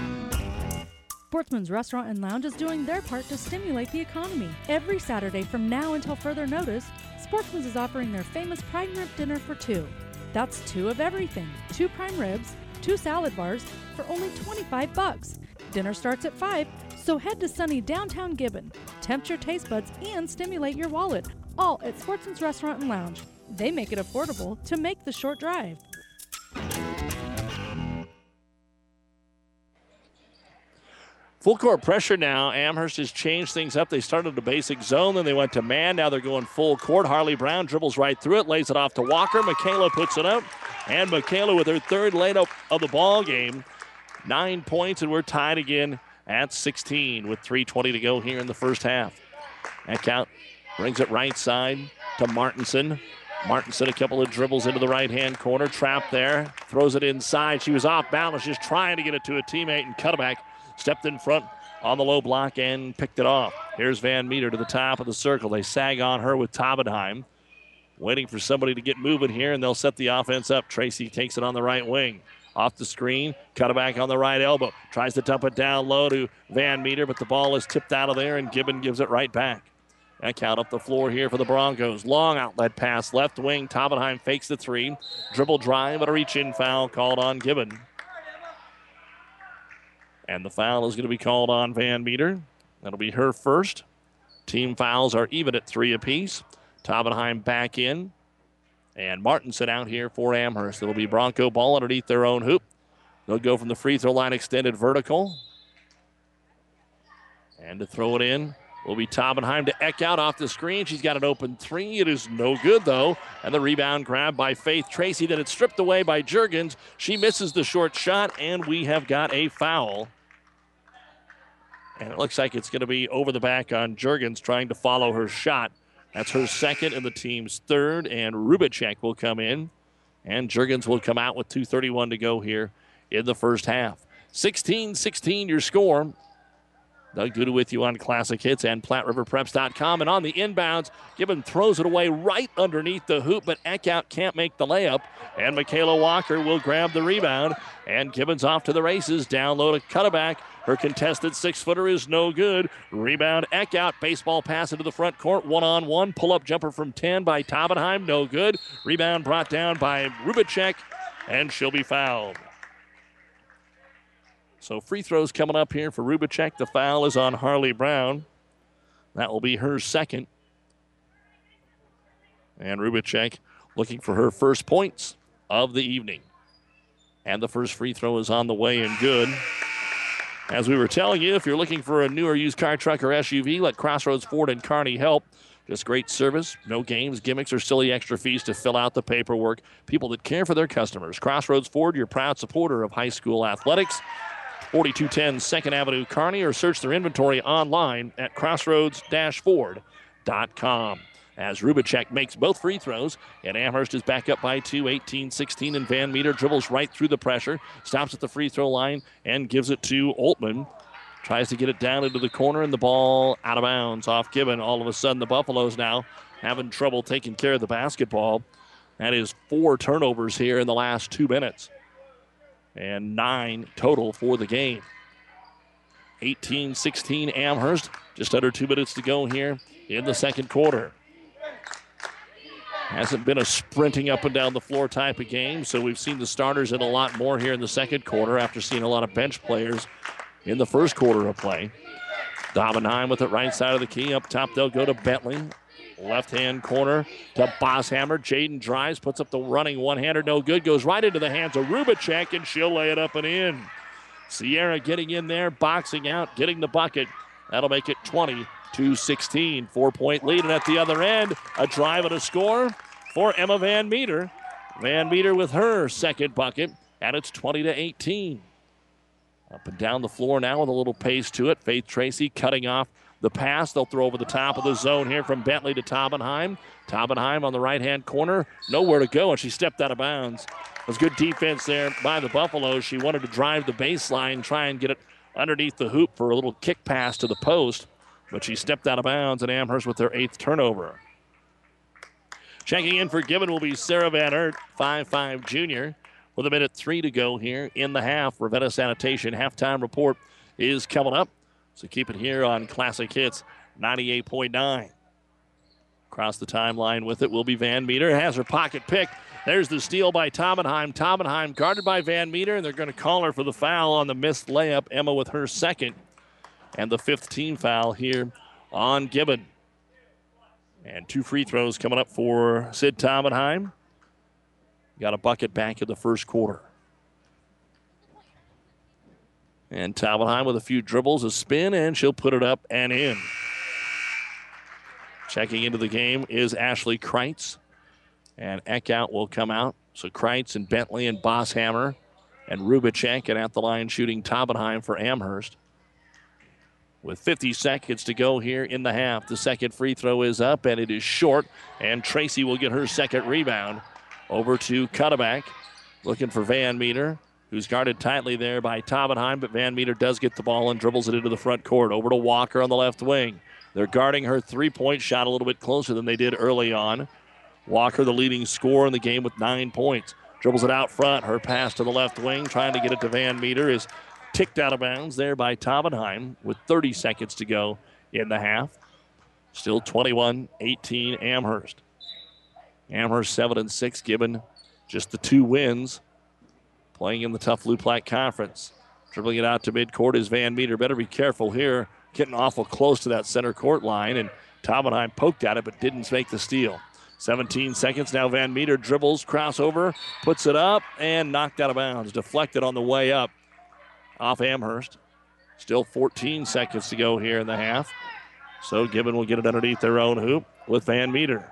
Sportsman's Restaurant and Lounge is doing their part to stimulate the economy. Every Saturday from now until further notice, Sportsman's is offering their famous prime rib dinner for two. That's two of everything. Two prime ribs, two salad bars for only twenty-five bucks. Dinner starts at five, so head to sunny downtown Gibbon. Tempt your taste buds and stimulate your wallet. All at Sportsman's Restaurant and Lounge. They make it affordable to make the short drive. Full court pressure now. Amherst has changed things up. They started the basic zone, then they went to man. Now they're going full court. Harley Brown dribbles right through it, lays it off to Walker. Michaela puts it up. And Michaela with her third layup of the ball game. Nine points, and we're tied again at sixteen with three twenty to go here in the first half. Eckhout brings it right side to Martinson. Martinson, a couple of dribbles into the right-hand corner. Trapped there. Throws it inside. She was off balance, just trying to get it to a teammate, and Cutterback stepped in front on the low block and picked it off. Here's Van Meter to the top of the circle. They sag on her with Taubenheim. Waiting for somebody to get moving here, and they'll set the offense up. Tracy takes it on the right wing. Off the screen, Cutterback on the right elbow. Tries to dump it down low to Van Meter, but the ball is tipped out of there, and Gibbon gives it right back. Eckhout up the floor here for the Broncos. Long outlet pass, left wing. Taubenheim fakes the three. Dribble drive, but a reach-in foul called on Gibbon. And the foul is going to be called on Van Meter. That'll be her first. Team fouls are even at three apiece. Taubenheim back in. And Martinson out here for Amherst. It'll be Bronco ball underneath their own hoop. They'll go from the free throw line extended vertical. And to throw it in will be Taubenheim to Eckhout off the screen. She's got an open three. It is no good, though. And the rebound grab by Faith Tracy. Then it's stripped away by Juergens. She misses the short shot, and we have got a foul. And it looks like it's going to be over the back on Juergens trying to follow her shot. That's her second and the team's third, and Rubicek will come in. And Juergens will come out with two thirty-one to go here in the first half. sixteen sixteen your score. Doug Duda with you on Classic Hits and Platte River Preps dot com. And on the inbounds, Gibbon throws it away right underneath the hoop, but Eckhout can't make the layup. And Michaela Walker will grab the rebound. And Gibbon's off to the races. Down low to Cutterback. Her contested six-footer is no good. Rebound Eckhout. Baseball pass into the front court. One-on-one. Pull-up jumper from ten by Taubenheim. No good. Rebound brought down by Rubicek. and she'll be fouled. So free throws coming up here for Rubicek. The foul is on Harley Brown. That will be her second. And Rubicek looking for her first points of the evening. And the first free throw is on the way and good. As we were telling you, if you're looking for a new or used car, truck, or S U V, let Crossroads Ford and Kearney help. Just great service, no games, gimmicks, or silly extra fees to fill out the paperwork. People that care for their customers. Crossroads Ford, your proud supporter of high school athletics. forty-two ten second Avenue, Kearney, or search their inventory online at crossroads dash ford dot com. As Rubicek makes both free throws, and Amherst is back up by two, eighteen sixteen, and Van Meter dribbles right through the pressure, stops at the free throw line, and gives it to Oltman. Tries to get it down into the corner, and the ball out of bounds off Gibbon. All of a sudden, the Buffaloes now having trouble taking care of the basketball. That is four turnovers here in the last two minutes. And nine total for the game. eighteen sixteen Amherst. Just under two minutes to go here in the second quarter. Hasn't been a sprinting up and down the floor type of game, so we've seen the starters in a lot more here in the second quarter after seeing a lot of bench players in the first quarter of play. Daubenheim with it right side of the key. Up top, they'll go to Bentley. Left-hand corner to Bosshammer. Jaden drives, puts up the running one-hander, no good. Goes right into the hands of Rubicek, and she'll lay it up and in. Sierra getting in there, boxing out, getting the bucket. That'll make it twenty-two sixteen. Four-point lead, and at the other end, a drive and a score for Emma Van Meter. Van Meter with her second bucket, and it's twenty to eighteen. Up and down the floor now with a little pace to it. Faith Tracy cutting off the pass. They'll throw over the top of the zone here from Bentley to Taubenheim. Taubenheim on the right-hand corner. Nowhere to go, and she stepped out of bounds. It was good defense there by the Buffaloes. She wanted to drive the baseline, try and get it underneath the hoop for a little kick pass to the post, but she stepped out of bounds, and Amherst with their eighth turnover. Checking in for Gibbon will be Sarah Van Ert, five five junior. With a minute three to go here in the half. Ravenna Sanitation halftime report is coming up. So keep it here on Classic Hits ninety-eight point nine. Across the timeline with it will be Van Meter. Has her pocket pick. There's the steal by Taubenheim. Taubenheim guarded by Van Meter, and they're going to call her for the foul on the missed layup. Emma with her second. And the fifth team foul here on Gibbon. And two free throws coming up for Sid Taubenheim. Got a bucket back in the first quarter. And Taubenheim with a few dribbles, a spin, and she'll put it up and in. Checking into the game is Ashley Kreitz. And Eckhout will come out. So Kreitz and Bentley and Bosshammer and Rubicek, and at the line shooting Taubenheim for Amherst. With fifty seconds to go here in the half. The second free throw is up, and it is short. And Tracy will get her second rebound. Over to Cutterback, looking for Van Meter, who's guarded tightly there by Taubenheim, but Van Meter does get the ball and dribbles it into the front court. Over to Walker on the left wing. They're guarding her three-point shot a little bit closer than they did early on. Walker, the leading scorer in the game with nine points. Dribbles it out front. Her pass to the left wing, trying to get it to Van Meter, is ticked out of bounds there by Taubenheim with thirty seconds to go in the half. Still twenty-one eighteen Amherst. Amherst seven and six, Gibbon just the two wins, playing in the tough Lou Platte Conference. Dribbling it out to midcourt is Van Meter. Better be careful here, getting awful close to that center court line, and Taubenheim poked at it but didn't make the steal. seventeen seconds now. Van Meter dribbles, crossover, puts it up, and knocked out of bounds. Deflected on the way up off Amherst. Still fourteen seconds to go here in the half. So Gibbon will get it underneath their own hoop with Van Meter.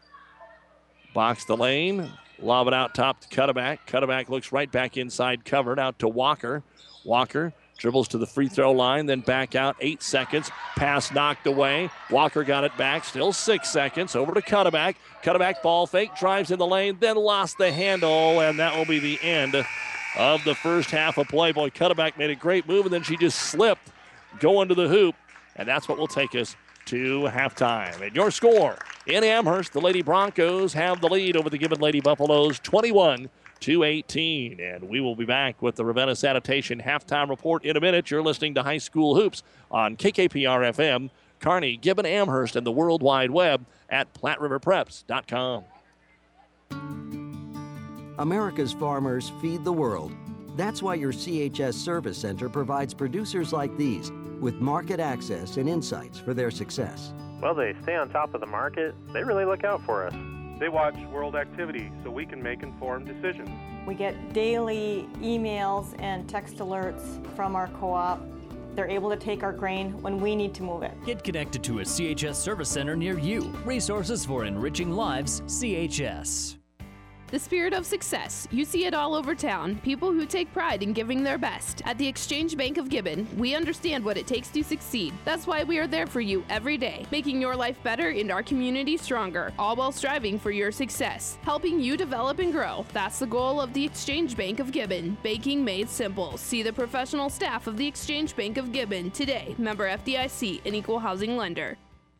Box the lane, lob it out top to Cutterback. Cutterback looks right back inside covered, out to Walker. Walker dribbles to the free throw line, then back out, eight seconds. Pass knocked away. Walker got it back, still six seconds. Over to Cutterback. Cutterback ball fake, drives in the lane, then lost the handle, and that will be the end of the first half of play. Boy, Cutterback made a great move, and then she just slipped going to the hoop, and that's what will take us to halftime. And your score in Amherst, the Lady Broncos have the lead over the Gibbon Lady Buffaloes, twenty-one to eighteen. And we will be back with the Ravenna Sanitation halftime report in a minute. You're listening to High School Hoops on K K P R F M, Kearney, Gibbon, Amherst, and the World Wide Web at Platte River Preps dot com. America's farmers feed the world. That's why your C H S Service Center provides producers like these with market access and insights for their success. Well, they stay on top of the market. They really look out for us. They watch world activity so we can make informed decisions. We get daily emails and text alerts from our co-op. They're able to take our grain when we need to move it. Get connected to a C H S service center near you. Resources for enriching lives, C H S. The spirit of success. You see it all over town. People who take pride in giving their best. At the Exchange Bank of Gibbon, we understand what it takes to succeed. That's why we are there for you every day, making your life better and our community stronger, all while striving for your success, helping you develop and grow. That's the goal of the Exchange Bank of Gibbon. Banking made simple. See the professional staff of the Exchange Bank of Gibbon today. Member F D I C, an equal housing lender.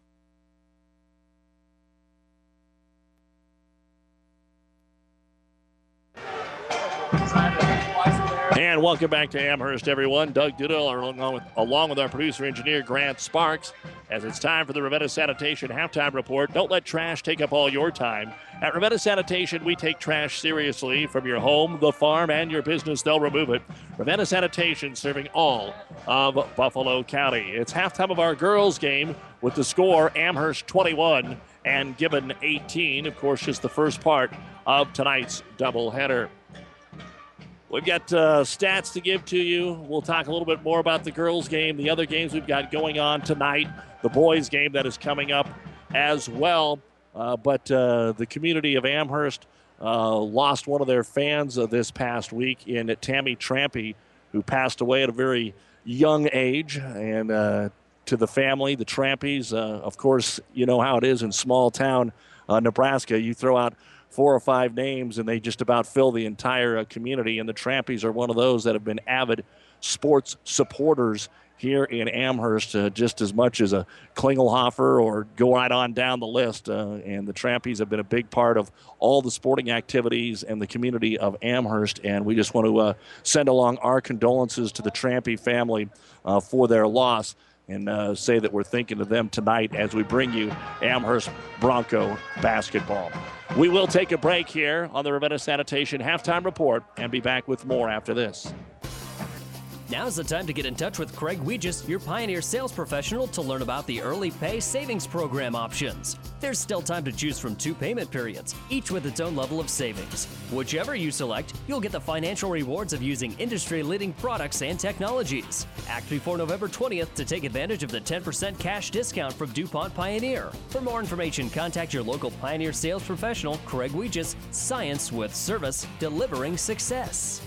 And welcome back to Amherst, everyone. Doug Duda along with, along with our producer-engineer Grant Sparks, as it's time for the Ravenna Sanitation Halftime Report. Don't let trash take up all your time. At Ravenna Sanitation, we take trash seriously. From your home, the farm, and your business, they'll remove it. Ravenna Sanitation serving all of Buffalo County. It's halftime of our girls' game with the score Amherst twenty-one and Gibbon eighteen. Of course, just the first part of tonight's doubleheader. We've got uh, stats to give to you. We'll talk a little bit more about the girls' game, the other games we've got going on tonight, the boys' game that is coming up as well. Uh, but uh, the community of Amherst uh, lost one of their fans uh, this past week in Tammy Trampy, who passed away at a very young age. And uh, to the family, the Trampies, uh, of course, you know how it is in small town uh, Nebraska. You throw out four or five names, and they just about fill the entire uh, community. And the Trampies are one of those that have been avid sports supporters here in Amherst, uh, just as much as a Klingelhofer or go right on down the list. Uh, and the Trampies have been a big part of all the sporting activities and the community of Amherst. And we just want to uh, send along our condolences to the Trampy family uh, for their loss, and uh, say that we're thinking of them tonight as we bring you Amherst Bronco basketball. We will take a break here on the Ravenna Sanitation Halftime Report and be back with more after this. Now's the time to get in touch with Craig Weegis, your Pioneer sales professional, to learn about the Early Pay Savings Program options. There's still time to choose from two payment periods, each with its own level of savings. Whichever you select, you'll get the financial rewards of using industry-leading products and technologies. Act before November twentieth to take advantage of the ten percent cash discount from DuPont Pioneer. For more information, contact your local Pioneer sales professional, Craig Weegis. Science with service, delivering success.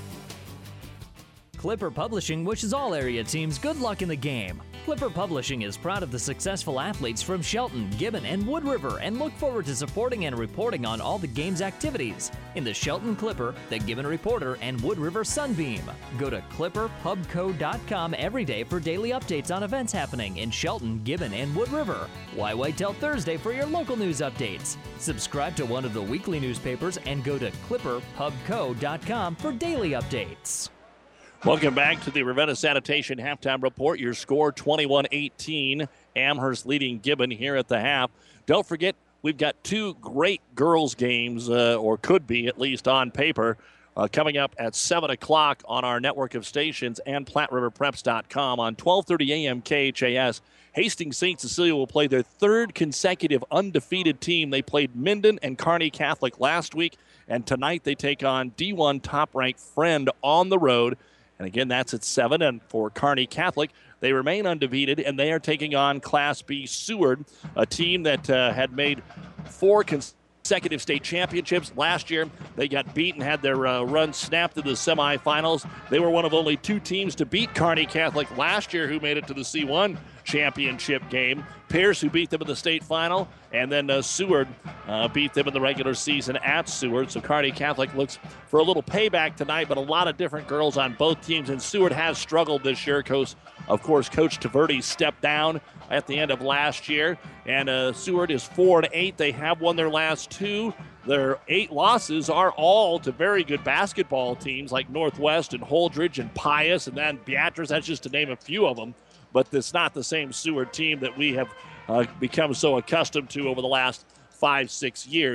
Clipper Publishing wishes all area teams good luck in the game. Clipper Publishing is proud of the successful athletes from Shelton, Gibbon, and Wood River, and look forward to supporting and reporting on all the game's activities in the Shelton Clipper, the Gibbon Reporter, and Wood River Sunbeam. Go to clipper pub co dot com every day for daily updates on events happening in Shelton, Gibbon, and Wood River. Why wait till Thursday for your local news updates? Subscribe to one of the weekly newspapers and go to clipper pub co dot com for daily updates. Welcome back to the Ravenna Sanitation Halftime Report. Your score twenty-one eighteen. Amherst leading Gibbon here at the half. Don't forget, we've got two great girls games, uh, or could be at least on paper, uh, coming up at seven o'clock on our network of stations and Platte River Preps dot com on twelve thirty a.m. K H A S. Hastings Saint Cecilia will play their third consecutive undefeated team. They played Minden and Kearney Catholic last week, and tonight they take on D one top-ranked Friend on the road. And again, that's at seven. And for Kearney Catholic, they remain undefeated, and they are taking on Class B Seward, a team that uh, had made four consecutive state championships. Last year, they got beat and had their uh, run snapped to the semifinals. They were one of only two teams to beat Kearney Catholic last year who made it to the C one championship game. Pierce, who beat them in the state final, and then uh, Seward uh, beat them in the regular season at Seward. So Kearney Catholic looks for a little payback tonight, but a lot of different girls on both teams, and Seward has struggled this year. Coach, of course, Coach Taverdi stepped down at the end of last year, and uh, Seward is four and eight. They have won their last two. Their eight losses are all to very good basketball teams like Northwest and Holdridge and Pius, and then Beatrice. That's just to name a few of them. But it's not the same Seward team that we have uh, become so accustomed to over the last five, six years.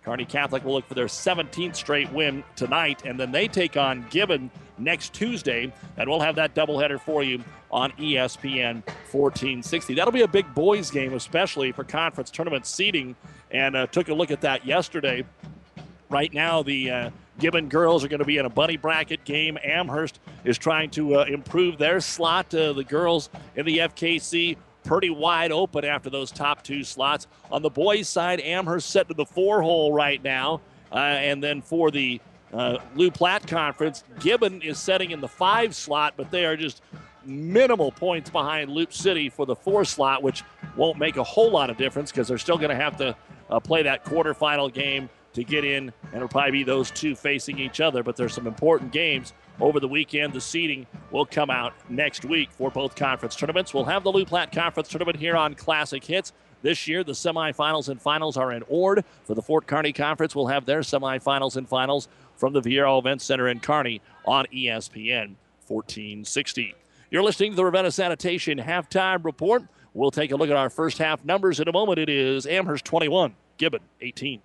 Kearney Catholic will look for their seventeenth straight win tonight, and then they take on Gibbon next Tuesday, and we'll have that doubleheader for you on E S P N fourteen sixty. That'll be a big boys game, especially for conference tournament seeding, and uh, took a look at that yesterday. Right now, the uh, Gibbon girls are going to be in a bunny bracket game. Amherst is trying to uh, improve their slot. Uh, the girls in the F K C pretty wide open after those top two slots. On the boys' side, Amherst set to the four hole right now, uh, and then for the Uh, Lou Platte Conference, Gibbon is setting in the five slot, but they are just minimal points behind Loop City for the four slot, which won't make a whole lot of difference because they're still going to have to uh, play that quarterfinal game to get in, and it'll probably be those two facing each other. But there's some important games over the weekend. The seeding will come out next week for both conference tournaments. We'll have the Lou Platte Conference Tournament here on Classic Hits. This year, the semifinals and finals are in Ord. For the Fort Kearney Conference, we'll have their semifinals and finals from the Viero Event Center in Kearney on E S P N fourteen sixty. You're listening to the Ravenna Sanitation Halftime Report. We'll take a look at our first half numbers in a moment. It is Amherst twenty-one, Gibbon eighteen.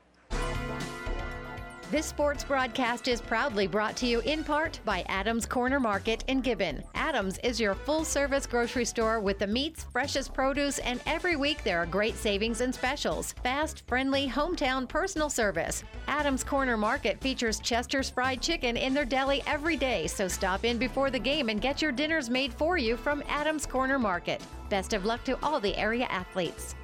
This sports broadcast is proudly brought to you in part by Adams Corner Market in Gibbon. Adams is your full-service grocery store with the meats, freshest produce, and every week there are great savings and specials. Fast, friendly, hometown personal service. Adams Corner Market features Chester's Fried Chicken in their deli every day, so stop in before the game and get your dinners made for you from Adams Corner Market. Best of luck to all the area athletes.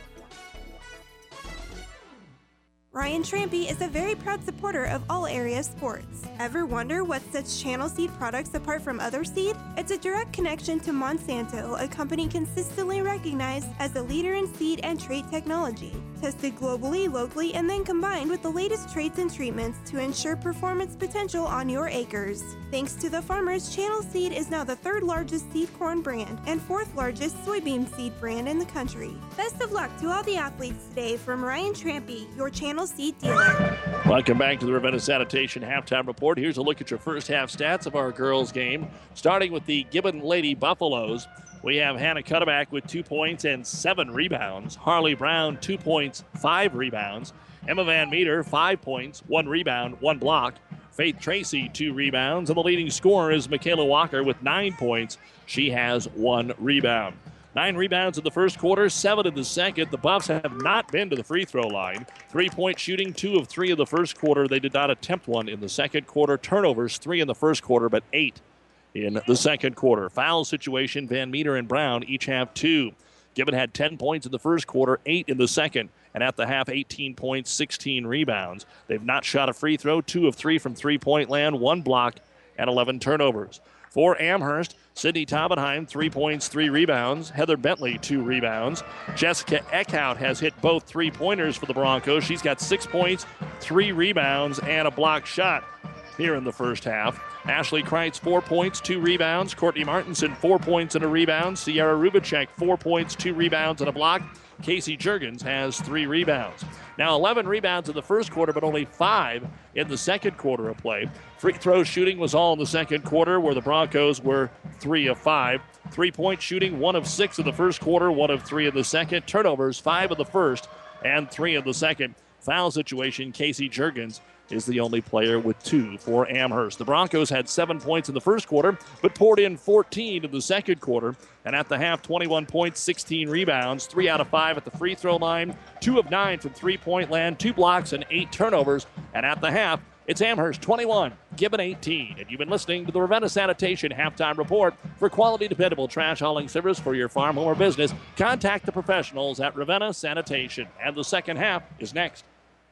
Ryan Trampy is a very proud supporter of all area sports. Ever wonder what sets Channel Seed products apart from other seed? It's a direct connection to Monsanto, a company consistently recognized as a leader in seed and trait technology. Tested globally, locally, and then combined with the latest traits and treatments to ensure performance potential on your acres. Thanks to the farmers, Channel Seed is now the third largest seed corn brand and fourth largest soybean seed brand in the country. Best of luck to all the athletes today from Ryan Trampy, your Channel Seed dealer. Welcome back to the Ravenna Sanitation Halftime Report. Here's a look at your first half stats of our girls' game. Starting with the Gibbon Lady Buffaloes, we have Hannah Cuddeback with two points and seven rebounds. Harley Brown, two points, five rebounds. Emma Van Meter, five points, one rebound, one block. Faith Tracy, two rebounds. And the leading scorer is Michaela Walker with nine points. She has one rebound. Nine rebounds in the first quarter, seven in the second. The Buffs have not been to the free throw line. Three-point shooting, two of three in the first quarter. They did not attempt one in the second quarter. Turnovers, three in the first quarter, but eight in the second quarter. Foul situation, Van Meter and Brown each have two. Gibbon had ten points in the first quarter, eight in the second. And at the half, eighteen points, sixteen rebounds. They've not shot a free throw, two of three from three-point land, one block, and eleven turnovers. For Amherst, Sydney Taubenheim, three points, three rebounds. Heather Bentley, two rebounds. Jessica Eckhout has hit both three-pointers for the Broncos. She's got six points, three rebounds, and a blocked shot here in the first half. Ashley Kreitz, four points, two rebounds. Courtney Martinson, four points and a rebound. Sierra Rubicek, four points, two rebounds, and a block. Casey Jurgens has three rebounds. Now eleven rebounds in the first quarter, but only five in the second quarter of play. Free throw shooting was all in the second quarter, where the Broncos were three of five. Three-point shooting, one of six in the first quarter, one of three in the second. Turnovers, five in the first and three in the second. Foul situation, Casey Jurgens is the only player with two for Amherst. The Broncos had seven points in the first quarter, but poured in fourteen in the second quarter. And at the half, twenty-one points, sixteen rebounds, three out of five at the free throw line, two of nine from three-point land, two blocks, and eight turnovers. And at the half, it's Amherst twenty-one, Gibbon eighteen. And you've been listening to the Ravenna Sanitation Halftime Report. For quality, dependable trash hauling service for your farm, home, or business, contact the professionals at Ravenna Sanitation. And the second half is next.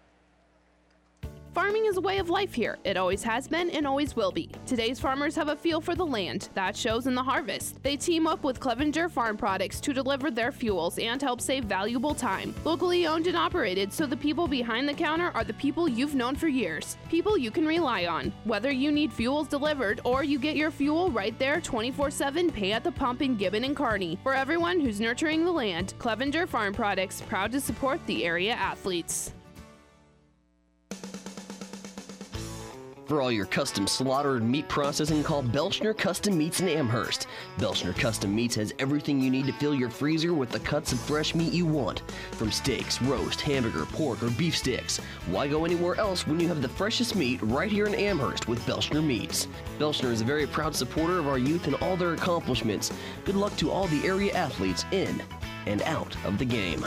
Farming is a way of life here. It always has been and always will be. Today's farmers have a feel for the land. That shows in the harvest. They team up with Clevenger Farm Products to deliver their fuels and help save valuable time. Locally owned and operated, so the people behind the counter are the people you've known for years. People you can rely on. Whether you need fuels delivered or you get your fuel right there twenty-four seven, pay at the pump in Gibbon and Kearney. For everyone who's nurturing the land, Clevenger Farm Products, proud to support the area athletes. For all your custom slaughter and meat processing, call Belchner Custom Meats in Amherst. Belchner Custom Meats has everything you need to fill your freezer with the cuts of fresh meat you want. From steaks, roast, hamburger, pork, or beef sticks. Why go anywhere else when you have the freshest meat right here in Amherst with Belchner Meats? Belchner is a very proud supporter of our youth and all their accomplishments. Good luck to all the area athletes in and out of the game.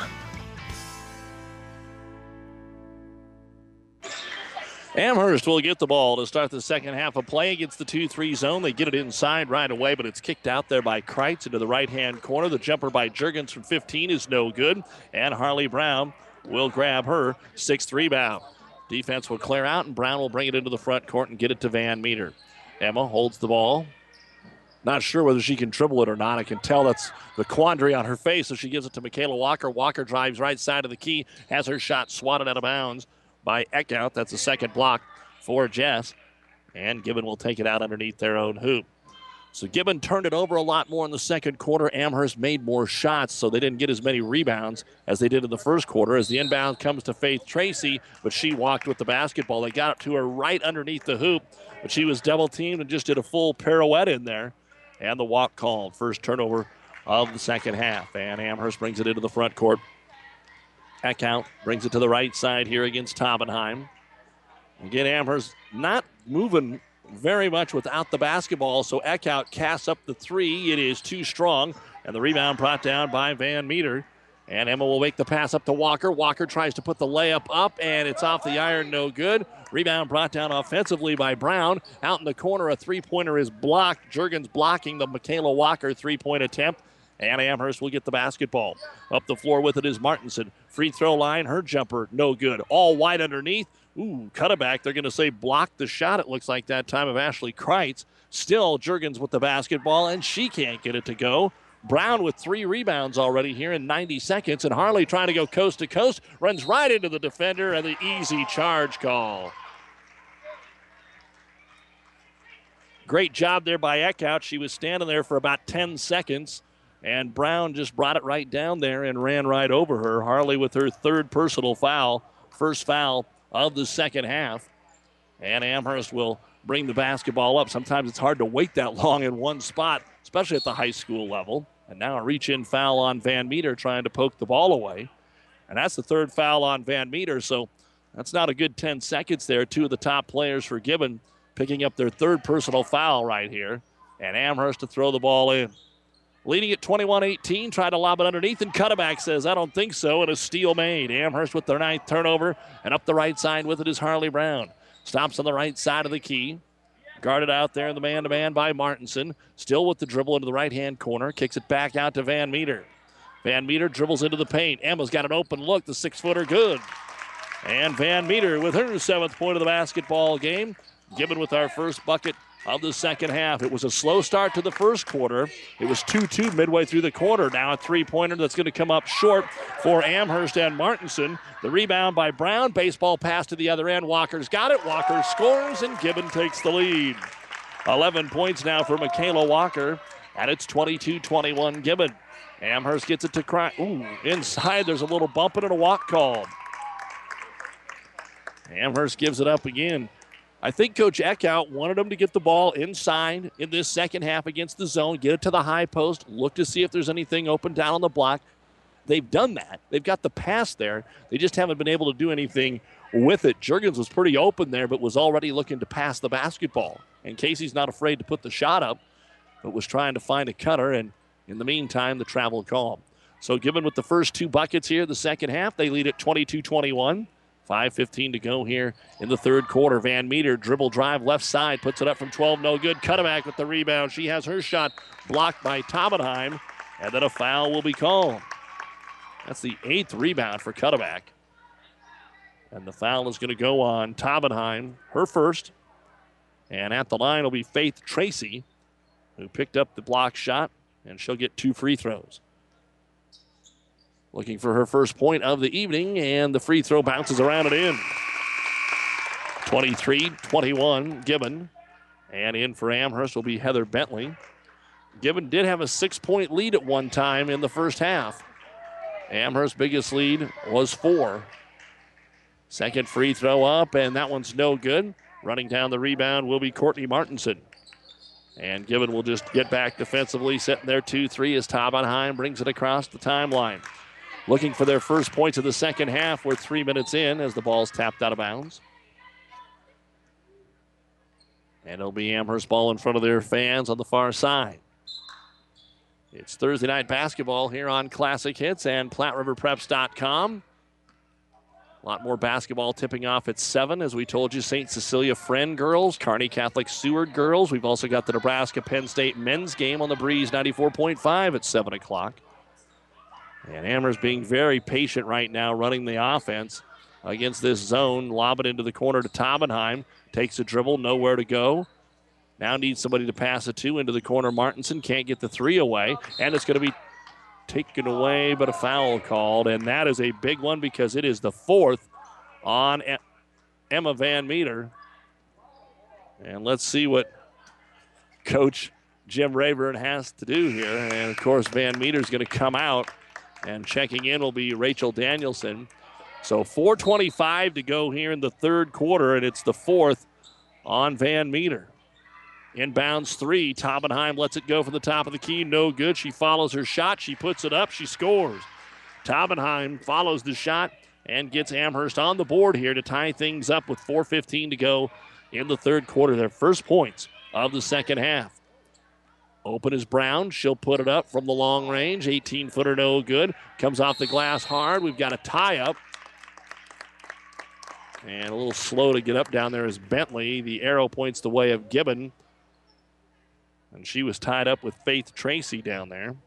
Amherst will get the ball to start the second half of play against the two three zone. They get it inside right away, but it's kicked out there by Kreitz into the right-hand corner. The jumper by Jurgens from fifteen is no good, and Harley Brown will grab her sixth rebound. Defense will clear out, and Brown will bring it into the front court and get it to Van Meter. Emma holds the ball. Not sure whether she can dribble it or not. I can tell that's the quandary on her face, so she gives it to Michaela Walker. Walker drives right side of the key, has her shot swatted out of bounds by Eckhout. That's the second block for Jess. And Gibbon will take it out underneath their own hoop. So Gibbon turned it over a lot more in the second quarter. Amherst made more shots, so they didn't get as many rebounds as they did in the first quarter. As the inbound comes to Faith Tracy, but she walked with the basketball. They got it to her right underneath the hoop, but she was double-teamed and just did a full pirouette in there. And the walk called. First turnover of the second half. And Amherst brings it into the front court. Eckhout brings it to the right side here against Taubenheim. Again, Amherst not moving very much without the basketball, so Eckhout casts up the three. It is too strong, and the rebound brought down by Van Meter. And Emma will make the pass up to Walker. Walker tries to put the layup up, and it's off the iron, no good. Rebound brought down offensively by Brown. Out in the corner, a three-pointer is blocked. Jurgens blocking the Michaela Walker three-point attempt. And Amherst will get the basketball. Up the floor with it is Martinson. Free throw line, her jumper, no good. All wide underneath. Ooh, cut it back. They're going to say blocked the shot, it looks like that time, of Ashley Kreitz. Still, Jurgens with the basketball, and she can't get it to go. Brown with three rebounds already here in ninety seconds, and Harley trying to go coast to coast, runs right into the defender, and the easy charge call. Great job there by Eckhout. She was standing there for about ten seconds. And Brown just brought it right down there and ran right over her. Harley with her third personal foul, first foul of the second half. And Amherst will bring the basketball up. Sometimes it's hard to wait that long in one spot, especially at the high school level. And now a reach-in foul on Van Meter trying to poke the ball away. And that's the third foul on Van Meter, so that's not a good ten seconds there. Two of the top players for Gibbon picking up their third personal foul right here. And Amherst to throw the ball in. Leading at twenty-one eighteen, tried to lob it underneath, and Cutterback says, I don't think so, and a steal made. Amherst with their ninth turnover, and up the right side with it is Harley Brown. Stops on the right side of the key. Guarded out there in the man-to-man by Martinson. Still with the dribble into the right-hand corner. Kicks it back out to Van Meter. Van Meter dribbles into the paint. Emma's got an open look. The six-footer good. And Van Meter with her seventh point of the basketball game. Gibbon with our first bucket of the second half. It was a slow start to the first quarter. It was two two midway through the quarter. Now a three-pointer that's going to come up short for Amherst and Martinson. The rebound by Brown. Baseball pass to the other end. Walker's got it. Walker scores, and Gibbon takes the lead. eleven points now for Michaela Walker, and it's twenty-two twenty-one Gibbon. Amherst gets it to Cry. Ooh, inside there's a little bumping and a walk called. Amherst gives it up again. I think Coach Eckhout wanted them to get the ball inside in this second half against the zone, get it to the high post, look to see if there's anything open down on the block. They've done that. They've got the pass there. They just haven't been able to do anything with it. Jurgens was pretty open there, but was already looking to pass the basketball. And Casey's not afraid to put the shot up, but was trying to find a cutter, and in the meantime, the travel call. So Gibbon with the first two buckets here the second half, they lead at twenty-two twenty-one. five fifteen to go here in the third quarter. Van Meter, dribble drive left side, puts it up from twelve, no good. Cutterback with the rebound. She has her shot blocked by Taubenheim, and then a foul will be called. That's the eighth rebound for Cutterback. And the foul is going to go on Taubenheim, her first. And at the line will be Faith Tracy, who picked up the block shot, and she'll get two free throws. Looking for her first point of the evening, and the free throw bounces around and in. twenty-three twenty-one, Gibbon. And in for Amherst will be Heather Bentley. Gibbon did have a six-point lead at one time in the first half. Amherst's biggest lead was four. Second free throw up, and that one's no good. Running down the rebound will be Courtney Martinson. And Gibbon will just get back defensively, sitting there two three as Tabenheim brings it across the timeline. Looking for their first points of the second half. We're three minutes in as the ball's tapped out of bounds. And it'll be Amherst ball in front of their fans on the far side. It's Thursday night basketball here on Classic Hits and Platte River Preps dot com. A lot more basketball tipping off at seven. As we told you, Saint Cecilia Friend girls, Kearney Catholic Seward girls. We've also got the Nebraska Penn State men's game on the Breeze ninety-four point five at seven o'clock. And Amherst being very patient right now, running the offense against this zone. Lob it into the corner to Tabenheim. Takes a dribble, nowhere to go. Now needs somebody to pass it to into the corner. Martinson can't get the three away. And it's going to be taken away, but a foul called. And that is a big one because it is the fourth on Emma Van Meter. And let's see what Coach Jim Rayburn has to do here. And, of course, Van Meter's going to come out. And checking in will be Rachel Danielson. So four twenty-five to go here in the third quarter, and it's the fourth on Van Meter. Inbounds three. Tabenheim lets it go from the top of the key. No good. She follows her shot. She puts it up. She scores. Tabenheim follows the shot and gets Amherst on the board here to tie things up with four fifteen to go in the third quarter. Their first points of the second half. Open is Brown. She'll put it up from the long range. eighteen-footer, no good. Comes off the glass hard. We've got a tie-up. And a little slow to get up down there is Bentley. The arrow points the way of Gibbon. And she was tied up with Faith Tracy down there.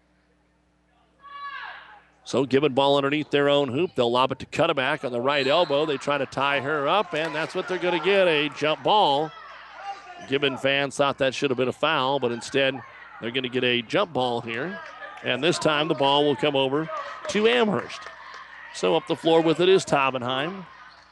So Gibbon ball underneath their own hoop. They'll lob it to Cutterback on the right elbow. They try to tie her up, and that's what they're going to get, a jump ball. Gibbon fans thought that should have been a foul, but instead they're going to get a jump ball here. And this time the ball will come over to Amherst. So up the floor with it is Tabenheim.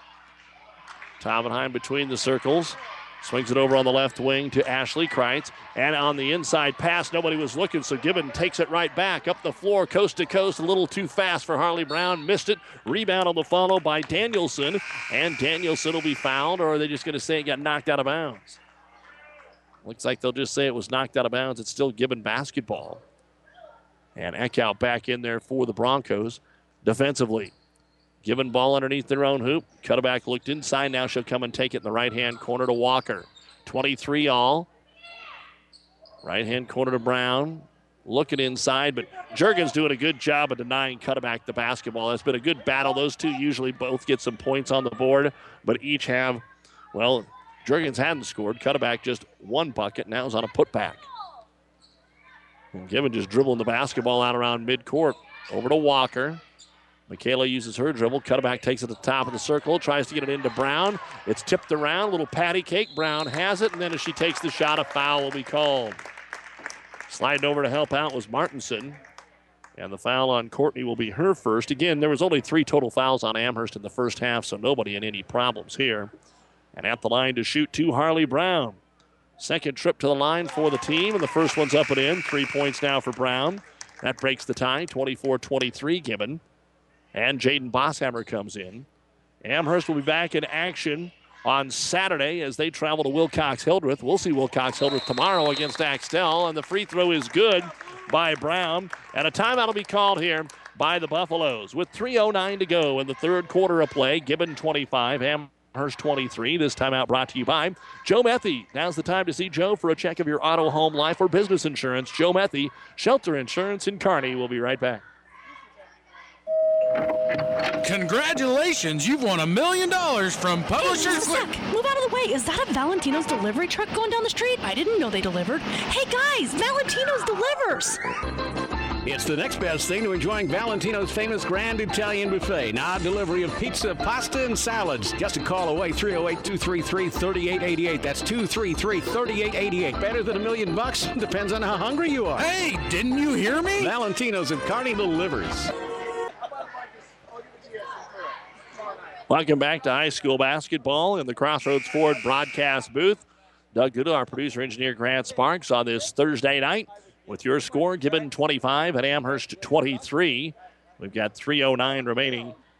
Tabenheim between the circles. Swings it over on the left wing to Ashley Kreitz. And on the inside pass, nobody was looking, so Gibbon takes it right back. Up the floor, coast to coast, a little too fast for Harley Brown. Missed it. Rebound on the follow by Danielson. And Danielson will be fouled, or are they just going to say it got knocked out of bounds? Looks like they'll just say it was knocked out of bounds. It's still Gibbon basketball. And Eckhout back in there for the Broncos defensively. Gibbon ball underneath their own hoop. Cutterback looked inside. Now she'll come and take it in the right-hand corner to Walker. twenty-three all. Right-hand corner to Brown. Looking inside, but Juergens doing a good job of denying Cutterback the basketball. It's been a good battle. Those two usually both get some points on the board, but each have, well, Juergens hadn't scored. Cutterback just one bucket. Now is on a putback. And Gibbon just dribbling the basketball out around midcourt. Over to Walker. Michaela uses her dribble. Cutterback takes it to the top of the circle. Tries to get it into Brown. It's tipped around. A little patty cake. Brown has it. And then as she takes the shot, a foul will be called. Sliding over to help out was Martinson. And the foul on Courtney will be her first. Again, there was only three total fouls on Amherst in the first half, so nobody in any problems here. And at the line to shoot to Harley Brown. Second trip to the line for the team, and the first one's up and in. Three points now for Brown. That breaks the tie, twenty-four twenty-three Gibbon. And Jaden Bosshammer comes in. Amherst will be back in action on Saturday as they travel to Wilcox-Hildreth. We'll see Wilcox-Hildreth tomorrow against Axtell, and the free throw is good by Brown. And a timeout will be called here by the Buffaloes with three oh nine to go in the third quarter of play. Gibbon twenty-five, Amherst twenty-three. This timeout brought to you by Joe Methy. Now's the time to see Joe for a check of your auto, home, life, or business insurance. Joe Methy, Shelter Insurance in Kearney. We'll be right back. Congratulations, you've won a million dollars from Publishers. Hey, move out of the way. Is that a Valentino's delivery truck going down the street? I didn't know they delivered. Hey guys, Valentino's delivers. It's the next best thing to enjoying Valentino's famous Grand Italian Buffet. Now delivery of pizza, pasta, and salads. Just a call away, three oh eight, two three three, three eight eight eight. That's two three three, three eight eight eight. Better than a million bucks? Depends on how hungry you are. Hey, didn't you hear me? Valentino's of Kearney delivers. Welcome back to high school basketball in the Crossroads Ford broadcast booth. Doug Goodall, our producer engineer Grant Sparks on this Thursday night with your score, Gibbon twenty-five and Amherst twenty-three. We've got three oh nine remaining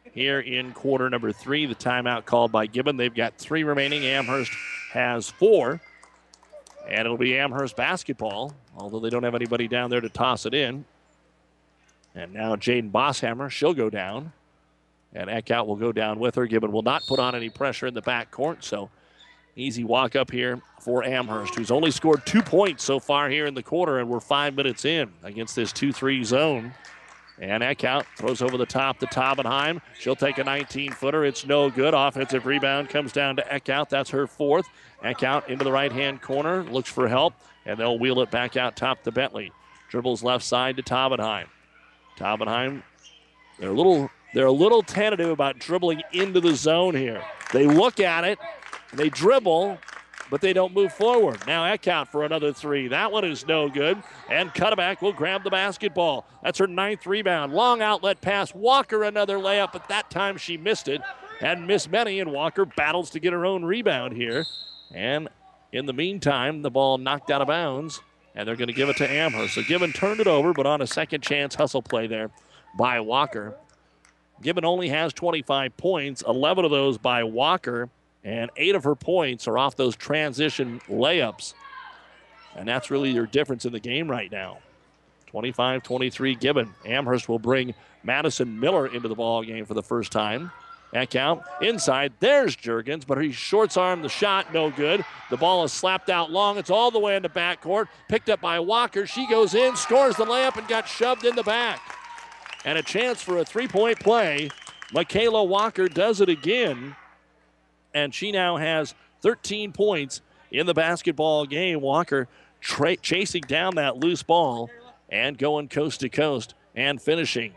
here in quarter number three. The timeout called by Gibbon. They've got three remaining. Amherst has four. And it'll be Amherst basketball, although they don't have anybody down there to toss it in. And now Jaden Bosshammer, she'll go down. And Eckhout will go down with her. Gibbon will not put on any pressure in the backcourt, so easy walk up here for Amherst, who's only scored two points so far here in the quarter, and we're five minutes in against this two three zone. And Eckhout throws over the top to Taubenheim. She'll take a nineteen-footer. It's no good. Offensive rebound comes down to Eckhout. That's her fourth. Eckhout into the right-hand corner, looks for help, and they'll wheel it back out top to Bentley. Dribbles left side to Taubenheim. Taubenheim, they're a little, they're a little tentative about dribbling into the zone here. They look at it, they dribble, but they don't move forward. Now Eckhout for another three. That one is no good. And Cutterback will grab the basketball. That's her ninth rebound. Long outlet pass. Walker another layup, but that time she missed it and missed many, and Walker battles to get her own rebound here. And in the meantime, the ball knocked out of bounds, and they're going to give it to Amherst. So Gibbon turned it over, but on a second chance hustle play there by Walker. Gibbon only has twenty-five points, eleven of those by Walker. And eight of her points are off those transition layups. And that's really your difference in the game right now. twenty-five twenty-three Gibbon. Amherst will bring Madison Miller into the ball game for the first time. Eckhout inside. There's Juergens, but he shorts arm the shot. No good. The ball is slapped out long. It's all the way into backcourt. Picked up by Walker. She goes in, scores the layup, and got shoved in the back. And a chance for a three-point play. Michaela Walker does it again. And she now has thirteen points in the basketball game. Walker tra- chasing down that loose ball and going coast to coast and finishing.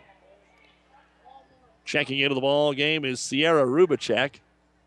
Checking into the ball game is Sierra Rubacek.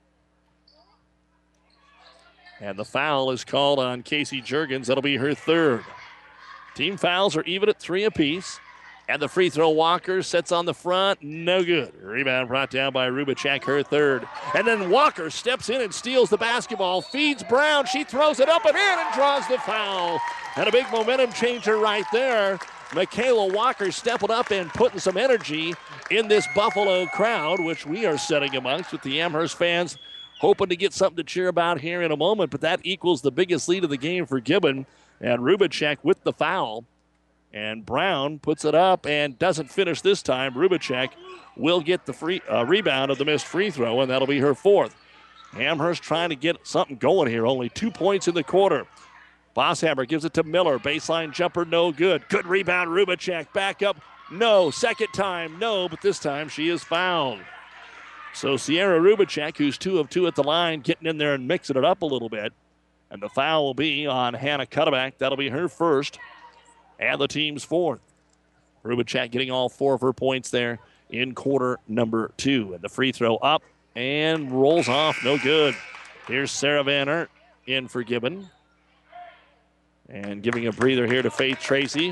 And the foul is called on Casey Juergens. That'll be her third. Team fouls are even at three apiece. And the free throw, Walker sets on the front. No good. Rebound brought down by Rubacek, her third. And then Walker steps in and steals the basketball. Feeds Brown. She throws it up and in and draws the foul. And a big momentum changer right there. Michaela Walker stepping up and putting some energy in this Buffalo crowd, which we are setting amongst with the Amherst fans hoping to get something to cheer about here in a moment. But that equals the biggest lead of the game for Gibbon. And Rubacek with the foul. And Brown puts it up and doesn't finish this time. Rubacek will get the free uh, rebound of the missed free throw, and that'll be her fourth. Amherst trying to get something going here. Only two points in the quarter. Bosshammer gives it to Miller. Baseline jumper, no good. Good rebound, Rubacek. Back up, no. Second time, no, but this time she is fouled. So Sierra Rubacek, who's two of two at the line, getting in there and mixing it up a little bit. And the foul will be on Hannah Cutterback. That'll be her first. And the team's fourth. Rubacek getting all four of her points there in quarter number two. And the free throw up and rolls off. No good. Here's Sarah Van Aert in for Gibbon. And giving a breather here to Faith Tracy.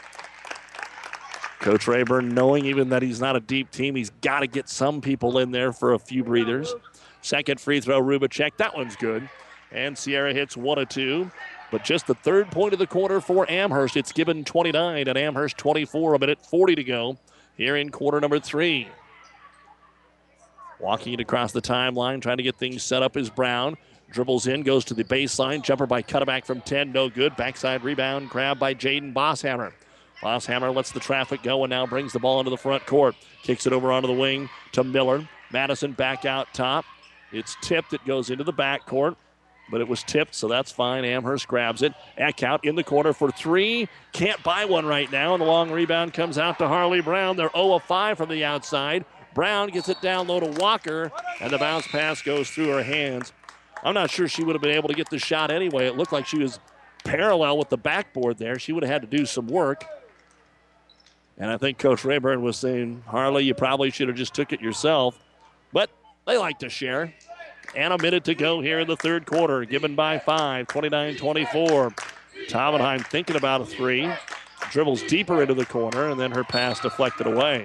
Coach Rayburn knowing even that he's not a deep team, he's got to get some people in there for a few breathers. Second free throw, Rubacek. That one's good. And Sierra hits one of two. But just the third point of the quarter for Amherst. It's Gibbon twenty-nine and Amherst twenty-four. A minute forty to go here in quarter number three. Walking it across the timeline, trying to get things set up is Brown. Dribbles in, goes to the baseline. Jumper by Cutterback from ten, no good. Backside rebound, grab by Jaden Bosshammer. Bosshammer lets the traffic go and now brings the ball into the front court. Kicks it over onto the wing to Miller. Madison back out top. It's tipped. It goes into the backcourt. But it was tipped, so that's fine. Amherst grabs it. Eckhout in the corner for three. Can't buy one right now, and the long rebound comes out to Harley Brown. They're zero of five from the outside. Brown gets it down low to Walker, and the bounce pass goes through her hands. I'm not sure she would have been able to get the shot anyway. It looked like she was parallel with the backboard there. She would have had to do some work. And I think Coach Rayburn was saying, Harley, you probably should have just took it yourself. But they like to share. And a minute to go here in the third quarter. Given by five, twenty-nine twenty-four. Taubenheim thinking about a three. Dribbles deeper into the corner, and then her pass deflected away.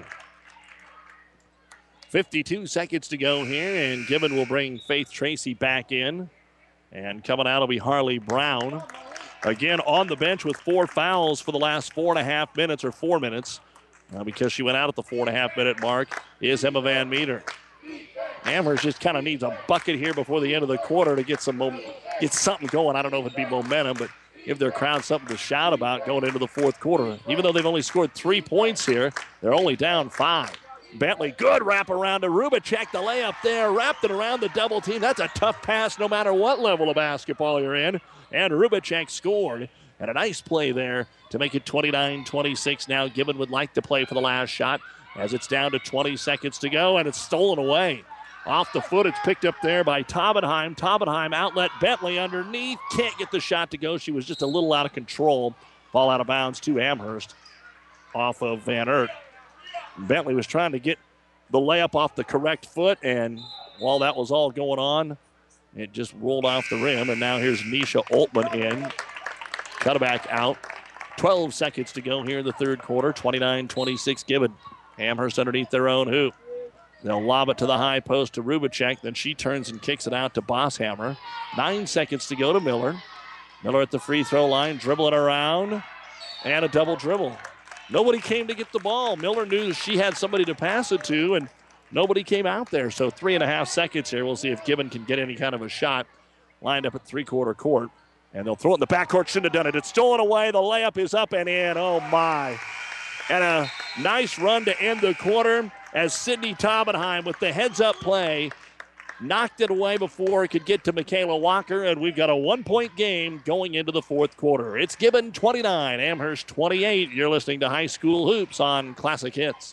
fifty-two seconds to go here, and Gibbon will bring Faith Tracy back in. And coming out will be Harley Brown. Again, on the bench with four fouls for the last four and a half minutes or four minutes Now, because she went out at the four and a half minute mark, is Emma Van Meter. Amherst just kind of needs a bucket here before the end of the quarter to get some mom- get something going. I don't know if it'd be momentum, but give their crowd something to shout about going into the fourth quarter. Even though they've only scored three points here, they're only down five. Bentley, good wrap around to Rubacek. The layup there, wrapped it around the double team. That's a tough pass no matter what level of basketball you're in. And Rubacek scored. And a nice play there to make it twenty-nine twenty-six. Now Gibbon would like to play for the last shot as it's down to twenty seconds to go, and it's stolen away. Off the foot, it's picked up there by Taubenheim. Taubenheim outlet Bentley underneath. Can't get the shot to go. She was just a little out of control. Ball out of bounds to Amherst off of Van Aert. Bentley was trying to get the layup off the correct foot, and while that was all going on, it just rolled off the rim, and now here's Nisha Oltmann in. Cutback out. twelve seconds to go here in the third quarter. twenty-nine twenty-six Gibbon. Amherst underneath their own hoop. They'll lob it to the high post to Rubacek. Then she turns and kicks it out to Bosshammer. Nine seconds to go to Miller. Miller at the free throw line, dribbling around. And a double dribble. Nobody came to get the ball. Miller knew she had somebody to pass it to, and nobody came out there. So three and a half seconds here. We'll see if Gibbon can get any kind of a shot. Lined up at three-quarter court. And they'll throw it in the backcourt. Shouldn't have done it. It's stolen away. The layup is up and in. Oh, my. And a nice run to end the quarter as Sydney Taubenheim with the heads-up play knocked it away before it could get to Michaela Walker. And we've got a one-point game going into the fourth quarter. It's Gibbon twenty-nine, Amherst twenty-eight. You're listening to High School Hoops on Classic Hits.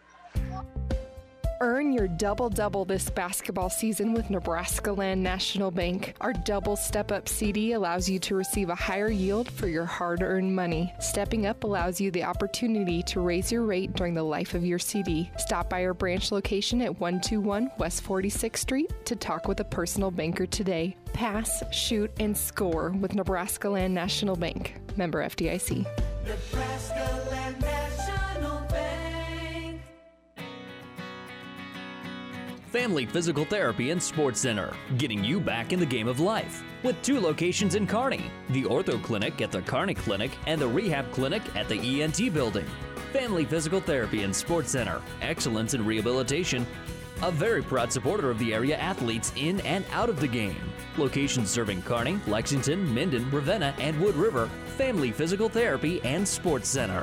Earn your double-double this basketball season with Nebraska Land National Bank. Our double step-up C D allows you to receive a higher yield for your hard-earned money. Stepping up allows you the opportunity to raise your rate during the life of your C D. Stop by our branch location at one twenty-one West forty-sixth Street to talk with a personal banker today. Pass, shoot, and score with Nebraska Land National Bank. Member F D I C. Nebraska Land National Bank. Family Physical Therapy and Sports Center, getting you back in the game of life. With two locations in Kearney, the Ortho Clinic at the Kearney Clinic and the Rehab Clinic at the E N T Building. Family Physical Therapy and Sports Center, excellence in rehabilitation. A very proud supporter of the area athletes in and out of the game. Locations serving Kearney, Lexington, Minden, Ravenna, and Wood River. Family Physical Therapy and Sports Center.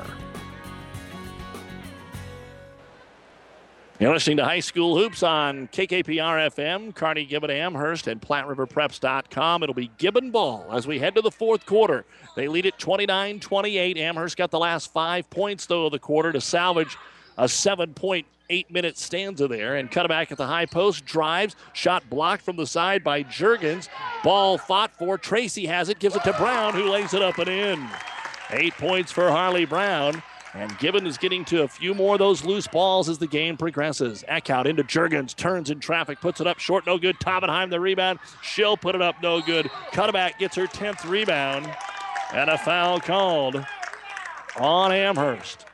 You're listening to High School Hoops on K K P R F M, Kearney, Gibbon, Amherst, and Platte River Preps dot com. It'll be Gibbon ball as we head to the fourth quarter. They lead it twenty-nine twenty-eight. Amherst got the last five points, though, of the quarter to salvage a seven-point eight-minute stanza there. And cut it back at the high post, drives, shot blocked from the side by Juergens. Ball fought for. Tracy has it, gives it to Brown, who lays it up and in. Eight points for Harley Brown. And Gibbon is getting to a few more of those loose balls as the game progresses. Eckhout into Juergens, turns in traffic, puts it up short, no good. Taubenheim the rebound. She'll put it up, no good. Cutterback gets her tenth rebound. And a foul called on Amherst.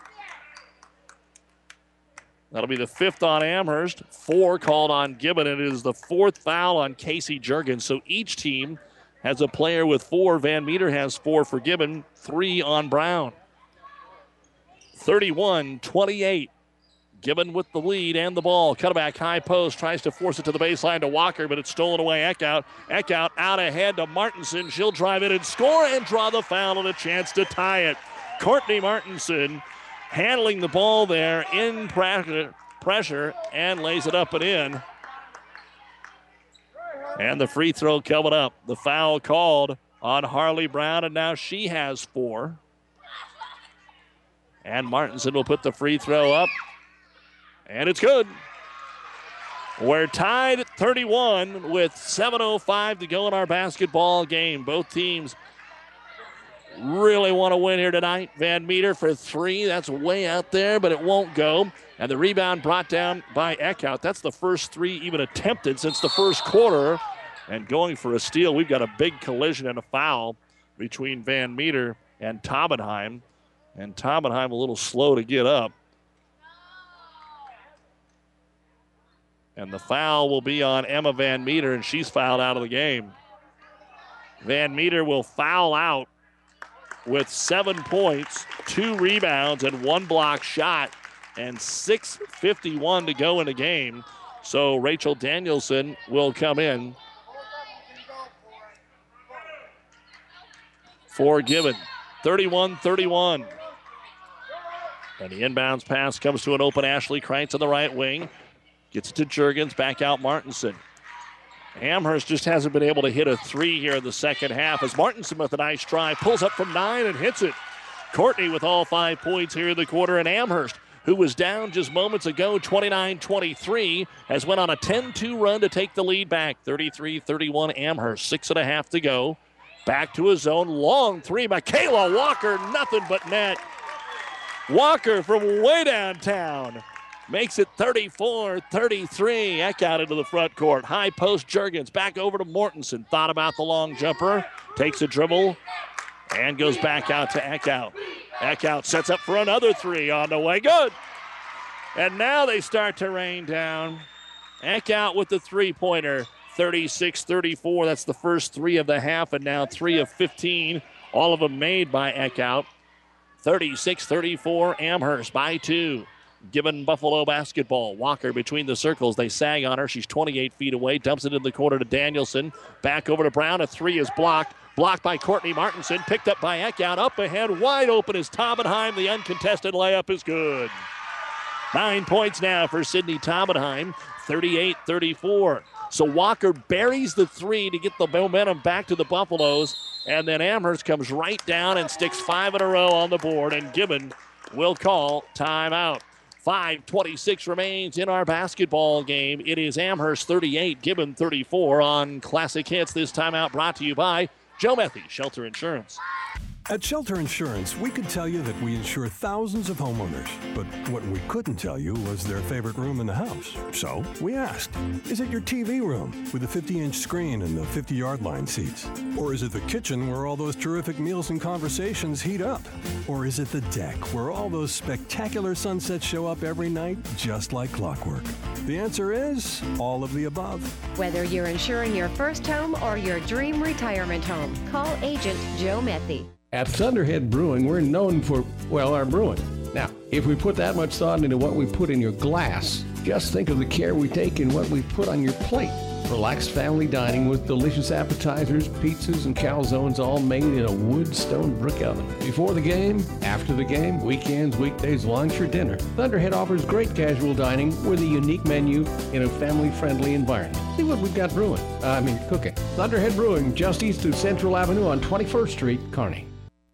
That'll be the fifth on Amherst. Four called on Gibbon. It is the fourth foul on Casey Juergens. So each team has a player with four. Van Meter has four for Gibbon, three on Brown. thirty-one twenty-eight. Gibbon with the lead and the ball. Cutback high post. Tries to force it to the baseline to Walker, but it's stolen away. Eckhout. Eckhout out ahead to Martinson. She'll drive it and score and draw the foul and a chance to tie it. Courtney Martinson handling the ball there in pressure and lays it up and in. And the free throw coming up. The foul called on Harley Brown, and now she has four. And Martinson will put the free throw up. And it's good. We're tied at thirty-one with seven oh five to go in our basketball game. Both teams really want to win here tonight. Van Meter for three. That's way out there, but it won't go. And the rebound brought down by Eckhout. That's the first three even attempted since the first quarter. And going for a steal, we've got a big collision and a foul between Van Meter and Taubenheim. And Taubenheim a little slow to get up. And the foul will be on Emma Van Meter, and she's fouled out of the game. Van Meter will foul out with seven points, two rebounds, and one block shot, and six fifty-one to go in the game. So Rachel Danielson will come in for Gibbon. thirty-one thirty-one. And the inbounds pass comes to an open Ashley Kreitz on the right wing. Gets it to Juergens, back out Martinson. Amherst just hasn't been able to hit a three here in the second half as Martinson with a nice try, pulls up from nine and hits it. Courtney with all five points here in the quarter, and Amherst, who was down just moments ago, twenty-nine twenty-three, has went on a ten two run to take the lead back. thirty-three thirty-one Amherst, six and a half to go. Back to his own, long three. Michaela Walker, nothing but net. Walker from way downtown makes it thirty-four thirty-three. Eck out into the front court. High post, Juergens back over to Mortensen. Thought about the long jumper. Takes a dribble and goes back out to Eckhout. Eckhout sets up for another three on the way. Good. And now they start to rain down. Eckhout with the three-pointer. thirty-six thirty-four. That's the first three of the half, and now three of fifteen. All of them made by Eckhout. thirty-six thirty-four, Amherst by two. Gibbon Buffalo basketball. Walker between the circles. They sag on her. She's twenty-eight feet away. Dumps it in the corner to Danielson. Back over to Brown. A three is blocked. Blocked by Courtney Martinson. Picked up by Eckhout. Up ahead. Wide open is Taubenheim. The uncontested layup is good. Nine points now for Sydney Taubenheim. thirty-eight thirty-four. So Walker buries the three to get the momentum back to the Buffaloes. And then Amherst comes right down and sticks five in a row on the board. And Gibbon will call timeout. five twenty-six remains in our basketball game. It is Amherst thirty-eight, Gibbon thirty-four on Classic Hits. This timeout brought to you by Joe Methy, Shelter Insurance. At Shelter Insurance, we could tell you that we insure thousands of homeowners, but what we couldn't tell you was their favorite room in the house. So we asked, is it your T V room with the fifty-inch screen and the fifty-yard line seats? Or is it the kitchen where all those terrific meals and conversations heat up? Or is it the deck where all those spectacular sunsets show up every night just like clockwork? The answer is all of the above. Whether you're insuring your first home or your dream retirement home, call Agent Joe Methy. At Thunderhead Brewing, we're known for, well, our brewing. Now, if we put that much thought into what we put in your glass, just think of the care we take in what we put on your plate. Relaxed family dining with delicious appetizers, pizzas, and calzones all made in a wood stone brick oven. Before the game, after the game, weekends, weekdays, lunch, or dinner, Thunderhead offers great casual dining with a unique menu in a family-friendly environment. See what we've got brewing. Uh, I mean, cooking. Thunderhead Brewing, just east of Central Avenue on twenty-first Street, Kearney.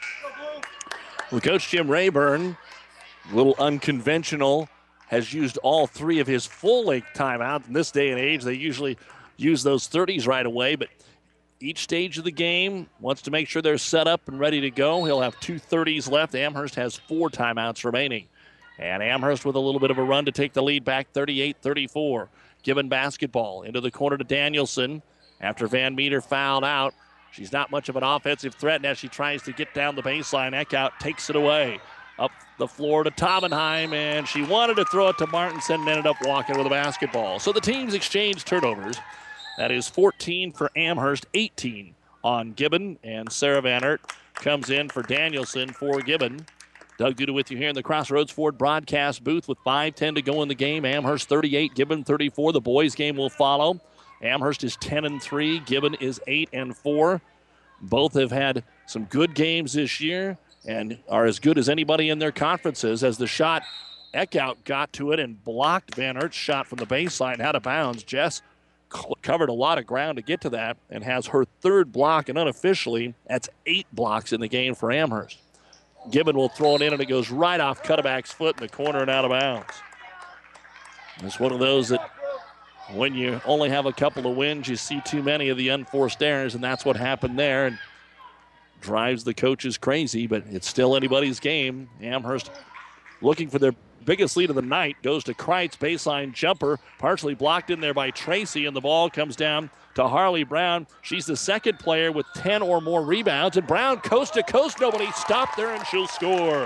Well, Coach Jim Rayburn, a little unconventional, has used all three of his full-length timeouts. In this day and age, they usually use those thirties right away, but each stage of the game wants to make sure they're set up and ready to go. He'll have two thirties left. Amherst has four timeouts remaining. And Amherst with a little bit of a run to take the lead back, thirty-eight thirty-four. Gibbon basketball into the corner to Danielson after Van Meter fouled out. She's not much of an offensive threat as she tries to get down the baseline. Eckhout takes it away. Up the floor to Taubenheim, and she wanted to throw it to Martinson and ended up walking with a basketball. So the teams exchange turnovers. That is fourteen for Amherst, eighteen on Gibbon, and Sarah Van Aert comes in for Danielson for Gibbon. Doug Duda with you here in the Crossroads Ford broadcast booth with five ten to go in the game. Amherst thirty-eight, Gibbon thirty-four. The boys' game will follow. Amherst is ten and three. Gibbon is eight and four. Both have had some good games this year and are as good as anybody in their conferences. As the shot, Eckhout got to it and blocked Van Aert's shot from the baseline out of bounds. Jess c- covered a lot of ground to get to that and has her third block, and unofficially, that's eight blocks in the game for Amherst. Gibbon will throw it in, and it goes right off Cutterback's foot in the corner and out of bounds. It's one of those that when you only have a couple of wins, you see too many of the unforced errors, and that's what happened there. And drives the coaches crazy, but it's still anybody's game. Amherst looking for their biggest lead of the night. Goes to Kreitz, baseline jumper, partially blocked in there by Tracy, and the ball comes down to Harley Brown. She's the second player with ten or more rebounds, and Brown coast to coast. Nobody stopped her, and she'll score.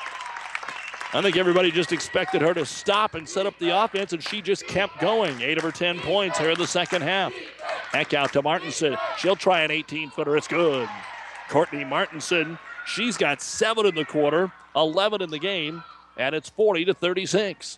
I think everybody just expected her to stop and set up the offense, and she just kept going. Eight of her ten points here in the second half. Eckhout to Martinson. She'll try an eighteen-footer. It's good. Courtney Martinson She's got seven in the quarter, eleven in the game, and it's forty to thirty-six.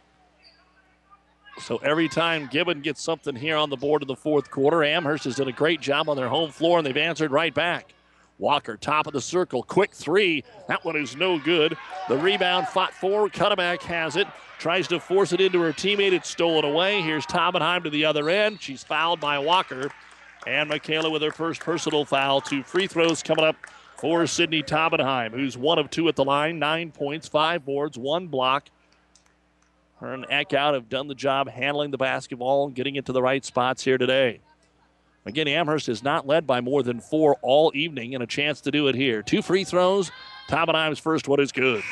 So every time Gibbon gets something here on the board in the fourth quarter, Amherst has done a great job on their home floor, and they've answered right back. Walker, top of the circle, quick three. That one is no good. The rebound fought for. Cutterback has it. Tries to force it into her teammate. It's stolen away. Here's Taubenheim to the other end. She's fouled by Walker. And Michaela with her first personal foul. Two free throws coming up for Sydney Taubenheim, who's one of two at the line. Nine points, five boards, one block. Her and Eckhout have done the job handling the basketball and getting it to the right spots here today. Again, Amherst is not led by more than four all evening, and a chance to do it here. Two free throws. Taubenheim's first one is good.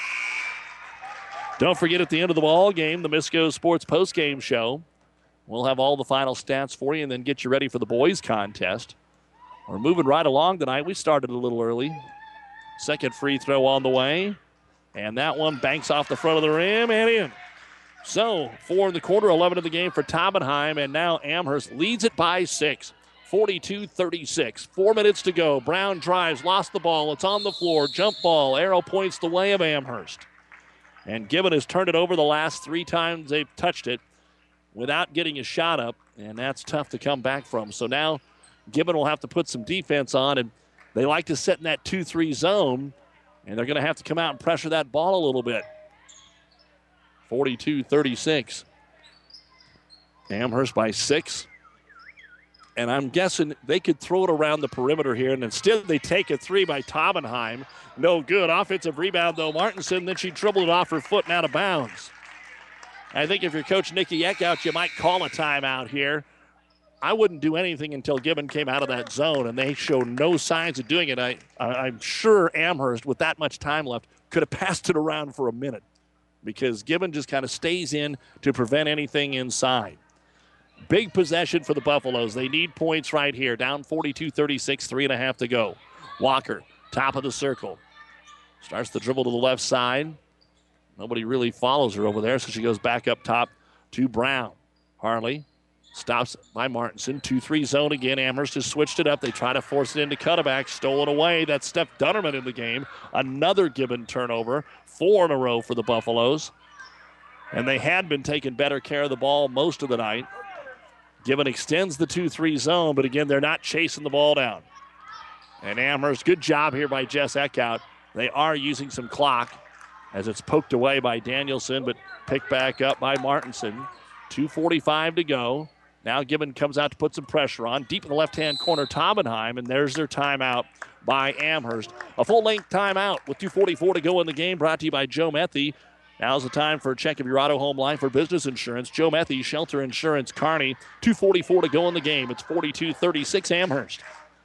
Don't forget, at the end of the ball game, the Misco Sports postgame show. We'll have all the final stats for you and then get you ready for the boys contest. We're moving right along tonight. We started a little early. Second free throw on the way. And that one banks off the front of the rim and in. So, four in the quarter, eleven in the game for Taubenheim, and now Amherst leads it by six, forty-two thirty-six. Four minutes to go. Brown drives, lost the ball. It's on the floor. Jump ball. Arrow points the way of Amherst. And Gibbon has turned it over the last three times they've touched it without getting a shot up, and that's tough to come back from. So now Gibbon will have to put some defense on, and they like to sit in that two three zone, and they're going to have to come out and pressure that ball a little bit. forty-two thirty-six. Amherst by six. And I'm guessing they could throw it around the perimeter here, and instead they take a three by Taubenheim. No good. Offensive rebound, though, Martinson. Then she dribbled it off her foot and out of bounds. I think if you're Coach Nikki Eckhout, you might call a timeout here. I wouldn't do anything until Gibbon came out of that zone, and they show no signs of doing it. I, I'm sure Amherst, with that much time left, could have passed it around for a minute, because Gibbon just kind of stays in to prevent anything inside. Big possession for the Buffaloes. They need points right here. Down forty-two thirty-six, three and a half to go. Walker, top of the circle. Starts the dribble to the left side. Nobody really follows her over there, so she goes back up top to Brown. Harley stops by Martinson. two three zone again. Amherst has switched it up. They try to force it into Cutterback. Stolen away. That's Steph Dunnerman in the game. Another Gibbon turnover. Four in a row for the Buffaloes. And they had been taking better care of the ball most of the night. Gibbon extends the two three zone, but again, they're not chasing the ball down. And Amherst, good job here by Jess Eckhout. They are using some clock as it's poked away by Danielson, but picked back up by Martinson. two forty-five to go. Now Gibbon comes out to put some pressure on. Deep in the left-hand corner, Taubenheim, and there's their timeout by Amherst. A full-length timeout with two forty-four to go in the game, brought to you by Joe Methy. Now's the time for a check of your auto, home, life, or business insurance. Joe Methy, Shelter Insurance, Kearney. two forty-four to go in the game. It's forty-two thirty-six Amherst.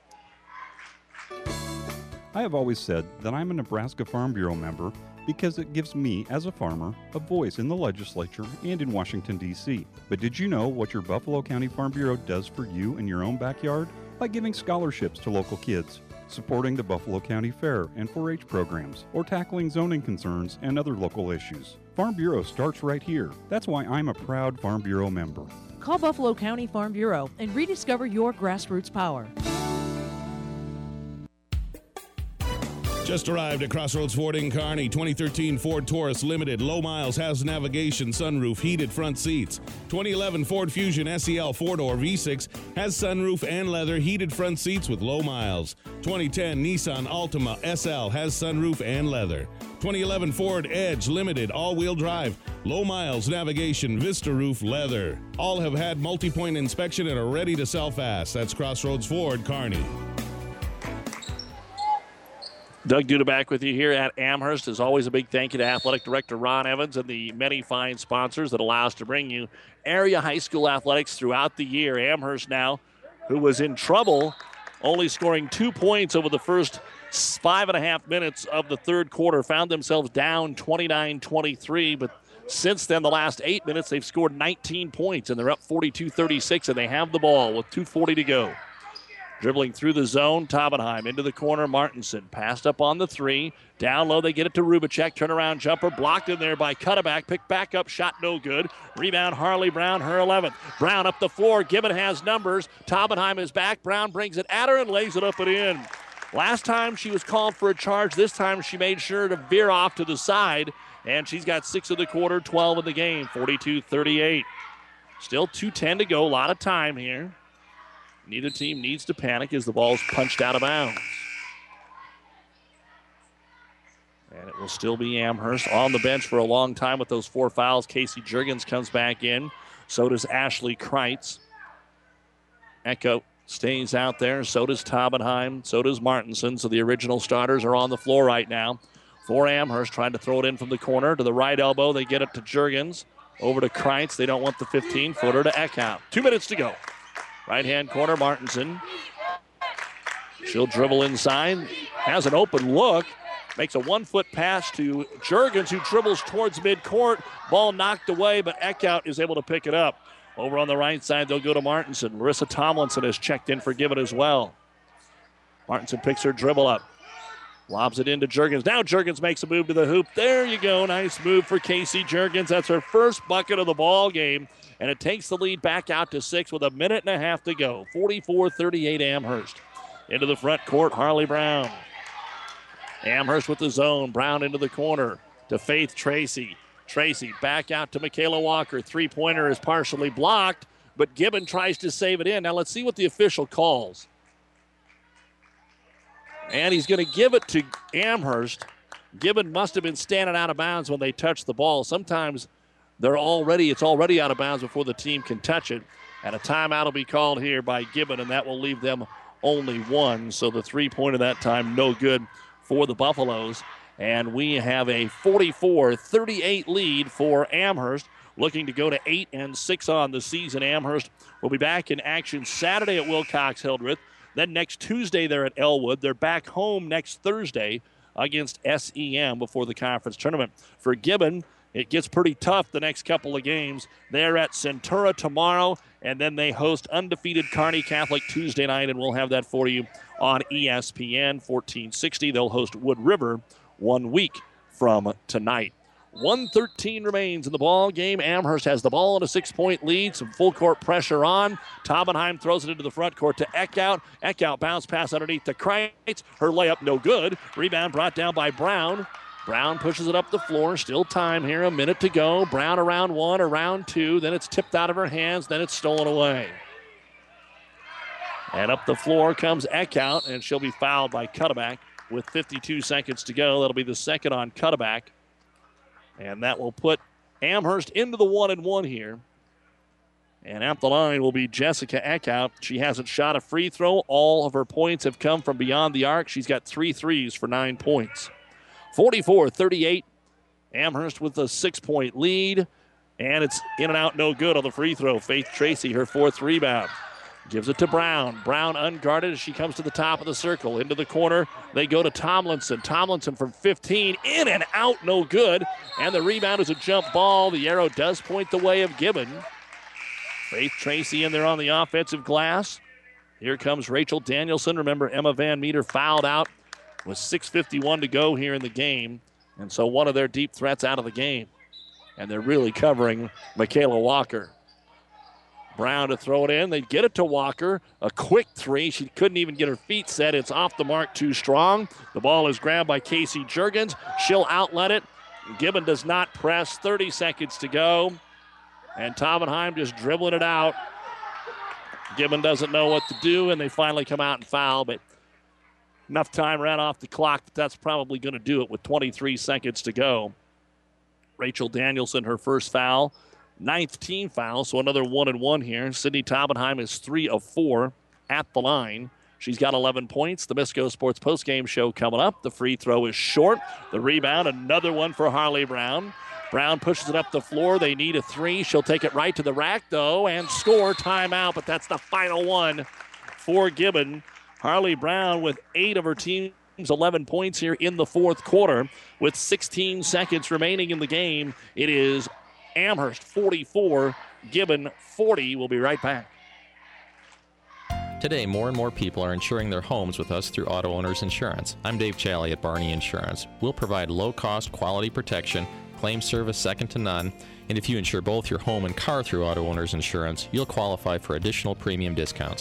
I have always said that I'm a Nebraska Farm Bureau member because it gives me, as a farmer, a voice in the legislature and in Washington, D C But did you know what your Buffalo County Farm Bureau does for you in your own backyard? By giving scholarships to local kids, supporting the Buffalo County Fair and four H programs, or tackling zoning concerns and other local issues. Farm Bureau starts right here. That's why I'm a proud Farm Bureau member. Call Buffalo County Farm Bureau and rediscover your grassroots power. Just arrived at Crossroads Ford in Kearney. twenty thirteen Ford Taurus Limited. Low miles, has navigation, sunroof, heated front seats. twenty eleven Ford Fusion S E L four-door V six has sunroof and leather, heated front seats with low miles. twenty ten Nissan Altima S L has sunroof and leather. twenty eleven Ford Edge Limited all-wheel drive. Low miles, navigation, Vista roof, leather. All have had multi-point inspection and are ready to sell fast. That's Crossroads Ford, Kearney. Doug Duda back with you here at Amherst. As always, a big thank you to Athletic Director Ron Evans and the many fine sponsors that allow us to bring you area high school athletics throughout the year. Amherst now, who was in trouble, only scoring two points over the first five and a half minutes of the third quarter, found themselves down twenty-nine twenty-three, but since then, the last eight minutes, they've scored nineteen points, and they're up forty-two thirty-six, and they have the ball with two forty to go. Dribbling through the zone, Taubenheim into the corner, Martinson. Passed up on the three. Down low, they get it to Rubacek. Turnaround jumper blocked in there by Cutterback. Picked back up, shot no good. Rebound, Harley Brown, her eleventh. Brown up the floor. Gibbon has numbers. Taubenheim is back. Brown brings it at her and lays it up and in. Last time she was called for a charge. This time she made sure to veer off to the side, and she's got six in the quarter, twelve in the game, forty-two thirty-eight. Still two ten to go, a lot of time here. Neither team needs to panic as the ball's punched out of bounds. And it will still be Amherst on the bench for a long time with those four fouls. Casey Jurgens comes back in. So does Ashley Kreitz. Echo stays out there. So does Taubenheim. So does Martinson. So the original starters are on the floor right now. For Amherst, trying to throw it in from the corner to the right elbow. They get it to Jurgens. Over to Kreitz. They don't want the fifteen-footer to Eckhout. Two minutes to go. Right-hand corner, Martinson. She'll dribble inside. Has an open look. Makes a one-foot pass to Jurgens, who dribbles towards midcourt. Ball knocked away, but Eckhout is able to pick it up. Over on the right side, they'll go to Martinson. Larissa Tomlinson has checked in for Gibbon as well. Martinson picks her dribble up. Lobs it into Jurgens. Now Jurgens makes a move to the hoop. There you go. Nice move for Casey Jurgens. That's her first bucket of the ball game. And it takes the lead back out to six with a minute and a half to go. forty-four thirty-eight Amherst. Into the front court, Harley Brown. Amherst with the zone. Brown into the corner to Faith Tracy. Tracy back out to Michaela Walker. Three-pointer is partially blocked, but Gibbon tries to save it in. Now let's see what the official calls. And he's going to give it to Amherst. Gibbon must have been standing out of bounds when they touched the ball. Sometimes they're already, it's already out of bounds before the team can touch it. And a timeout will be called here by Gibbon, and that will leave them only one. So the three-pointer that time, no good for the Buffaloes. And we have a forty-four thirty-eight lead for Amherst, looking to go to eight and six on the season. Amherst will be back in action Saturday at Wilcox-Hildreth. Then next Tuesday they're at Elwood. They're back home next Thursday against S E M before the conference tournament. For Gibbon, it gets pretty tough the next couple of games. They're at Centura tomorrow, and then they host undefeated Kearney Catholic Tuesday night, and we'll have that for you on E S P N fourteen sixty. They'll host Wood River one week from tonight. one thirteen remains in the ball game. Amherst has the ball in a six-point lead. Some full court pressure on. Taubenheim throws it into the front court to Eckhout. Eckhout bounce pass underneath to Kreitz. Her layup no good. Rebound brought down by Brown. Brown pushes it up the floor. Still time here. A minute to go. Brown around one, around two. Then it's tipped out of her hands. Then it's stolen away. And up the floor comes Eckhout, and she'll be fouled by Cutterback with fifty-two seconds to go. That'll be the second on Cutterback. And that will put Amherst into the one and one here. And at the line will be Jessica Eckhout. She hasn't shot a free throw. All of her points have come from beyond the arc. She's got three threes for nine points. forty-four thirty-eight. Amherst with a six-point lead. And it's in and out, no good on the free throw. Faith Tracy, her fourth rebound. Gives it to Brown. Brown unguarded as she comes to the top of the circle. Into the corner, they go to Tomlinson. Tomlinson from fifteen, in and out, no good. And the rebound is a jump ball. The arrow does point the way of Gibbon. Faith Tracy in there on the offensive glass. Here comes Rachel Danielson. Remember, Emma Van Meter fouled out with six fifty-one to go here in the game. And so one of their deep threats out of the game. And they're really covering Michaela Walker. Brown to throw it in. They get it to Walker. A quick three. She couldn't even get her feet set. It's off the mark, too strong. The ball is grabbed by Casey Jurgens. She'll outlet it. Gibbon does not press. thirty seconds to go. And Taubenheim just dribbling it out. Gibbon doesn't know what to do, and they finally come out and foul. But enough time ran off the clock that that's probably going to do it with twenty-three seconds to go. Rachel Danielson, her first foul. Ninth team foul, so another one and one here. Sydney Taubenheim is three of four at the line. She's got eleven points. The Misco Sports postgame show coming up. The free throw is short. The rebound, another one for Harley Brown. Brown pushes it up the floor. They need a three. She'll take it right to the rack, though, and score. Timeout, but that's the final one for Gibbon. Harley Brown with eight of her team's eleven points here in the fourth quarter. With sixteen seconds remaining in the game, it is Amherst forty-four, Gibbon forty. We'll be right back. Today, more and more people are insuring their homes with us through Auto Owners Insurance. I'm Dave Challey at Barney Insurance. We'll provide low-cost, quality protection, claim service second to none, and if you insure both your home and car through Auto Owners Insurance, you'll qualify for additional premium discounts.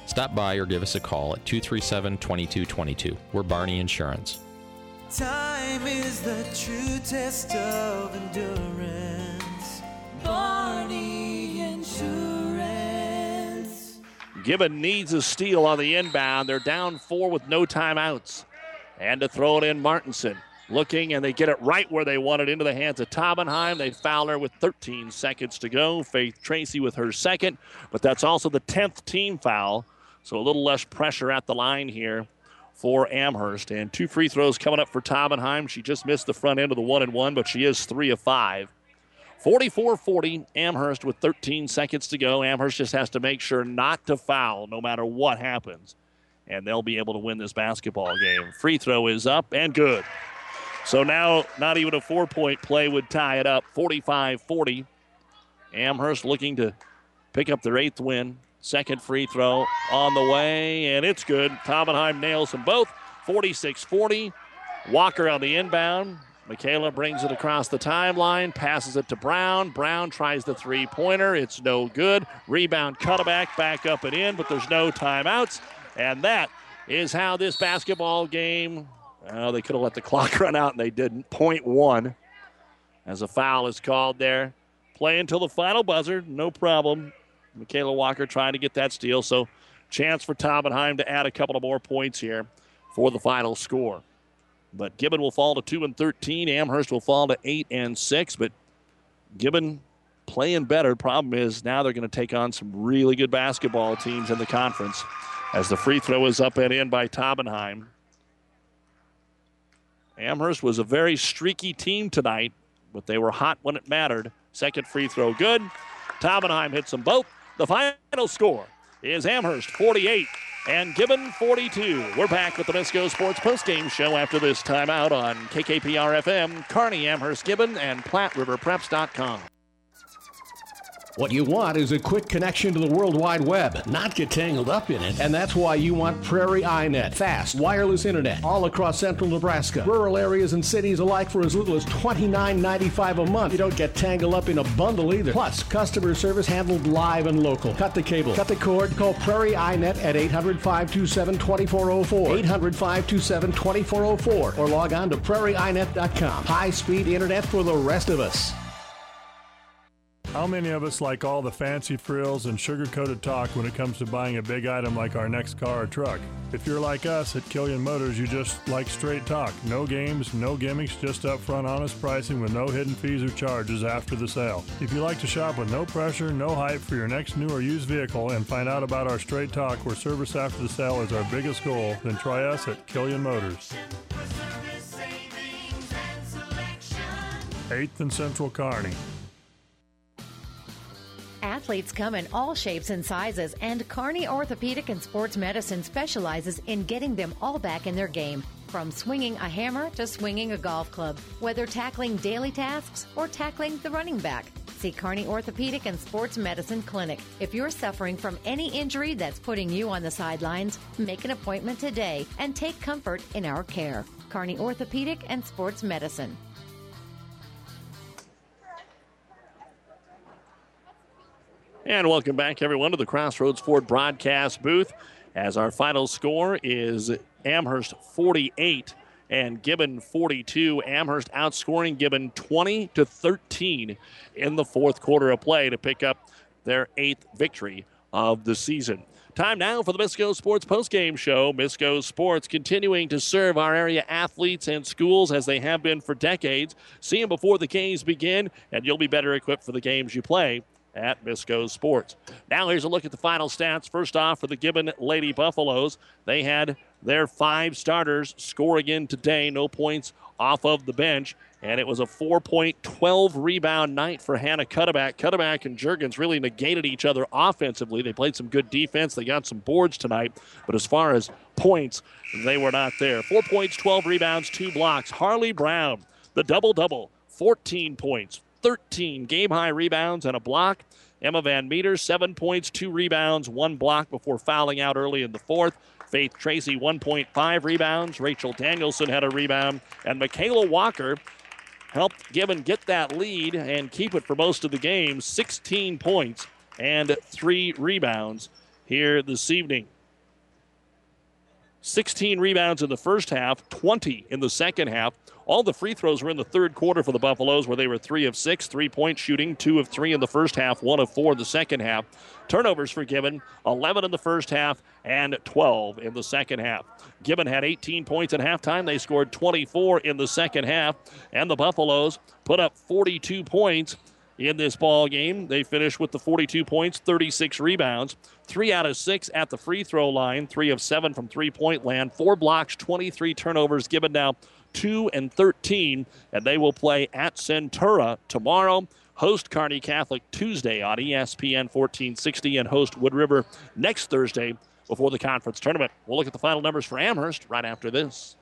Stop by or give us a call at two three seven, two two two two. We're Barney Insurance. Time is the true test of endurance. Barney Insurance. Gibbon needs a steal on the inbound. They're down four with no timeouts. And to throw it in, Martinson. Looking, and they get it right where they want it, into the hands of Taubenheim. They foul her with thirteen seconds to go. Faith Tracy with her second, but that's also the tenth team foul. So a little less pressure at the line here for Amherst. And two free throws coming up for Taubenheim. She just missed the front end of the one and one, but she is three of five. forty-four forty, Amherst with thirteen seconds to go. Amherst just has to make sure not to foul no matter what happens, and they'll be able to win this basketball game. Free throw is up and good. So now not even a four-point play would tie it up, forty-five forty. Amherst looking to pick up their eighth win. Second free throw on the way, and it's good. Taubenheim nails them both, forty-six forty. Walker on the inbound. Michaela brings it across the timeline, passes it to Brown. Brown tries the three-pointer. It's no good. Rebound, cutback, back up and in, but there's no timeouts. And that is how this basketball game, well, they could have let the clock run out, and they didn't. Point one as a foul is called there. Play until the final buzzer, no problem. Michaela Walker trying to get that steal, so chance for Taubenheim to add a couple of more points here for the final score. But Gibbon will fall to two and thirteen. Amherst will fall to eight and six. But Gibbon playing better. Problem is now they're going to take on some really good basketball teams in the conference as the free throw is up and in by Taubenheim. Amherst was a very streaky team tonight, but they were hot when it mattered. Second free throw good. Taubenheim hits them both. The final score is Amherst forty-eight and Gibbon forty-two. We're back with the Misco Sports postgame show after this timeout on K K P R F M, Kearney, Amherst, Gibbon, and Platte River Preps dot com. What you want is a quick connection to the World Wide Web, not get tangled up in it. And that's why you want Prairie iNet. Fast, wireless internet all across central Nebraska. Rural areas and cities alike for as little as twenty-nine ninety-five a month. You don't get tangled up in a bundle either. Plus, customer service handled live and local. Cut the cable, cut the cord, call Prairie iNet at eight hundred, five two seven, two four zero four. eight hundred, five two seven, two four zero four. Or log on to prairie i net dot com. High-speed internet for the rest of us. How many of us like all the fancy frills and sugar-coated talk when it comes to buying a big item like our next car or truck? If you're like us at Killian Motors, you just like straight talk. No games, no gimmicks, just upfront honest pricing with no hidden fees or charges after the sale. If you like to shop with no pressure, no hype for your next new or used vehicle and find out about our straight talk where service after the sale is our biggest goal, then try us at Killian Motors. eighth and Central Kearney. Athletes come in all shapes and sizes, and Kearney Orthopedic and Sports Medicine specializes in getting them all back in their game. From swinging a hammer to swinging a golf club, whether tackling daily tasks or tackling the running back. See Kearney Orthopedic and Sports Medicine Clinic. If you're suffering from any injury that's putting you on the sidelines, make an appointment today and take comfort in our care. Kearney Orthopedic and Sports Medicine. And welcome back, everyone, to the Crossroads Ford broadcast booth as our final score is Amherst forty-eight and Gibbon forty-two. Amherst outscoring Gibbon twenty to thirteen in the fourth quarter of play to pick up their eighth victory of the season. Time now for the Misco Sports postgame show. Misco Sports continuing to serve our area athletes and schools as they have been for decades. See them before the games begin, and you'll be better equipped for the games you play at Misco Sports. Now here's a look at the final stats. First off, for the Gibbon Lady Buffaloes, they had their five starters score again today. No points off of the bench. And it was a four-point, twelve-rebound night for Hannah Cutterback. Cutterback and Juergens really negated each other offensively. They played some good defense. They got some boards tonight. But as far as points, they were not there. Four points, twelve rebounds, two blocks. Harley Brown, the double-double, fourteen points, thirteen game-high rebounds and a block. Emma Van Meter, seven points, two rebounds, one block before fouling out early in the fourth. Faith Tracy, one point five rebounds. Rachel Danielson had a rebound. And Michaela Walker helped Gibbon get that lead and keep it for most of the game. sixteen points and three rebounds here this evening. sixteen rebounds in the first half, twenty in the second half. All the free throws were in the third quarter for the Buffaloes, where they were three of six, three-point shooting, two of three in the first half, one of four in the second half. Turnovers for Gibbon, eleven in the first half and twelve in the second half. Gibbon had eighteen points at halftime. They scored twenty-four in the second half, and the Buffaloes put up forty-two points in this ball game. They finished with the forty-two points, thirty-six rebounds, three out of six at the free throw line, three of seven from three-point land, four blocks, twenty-three turnovers. Gibbon now two and thirteen, and they will play at Centura tomorrow. Host Kearney Catholic Tuesday on E S P N fourteen sixty, and host Wood River next Thursday before the conference tournament. We'll look at the final numbers for Amherst right after this.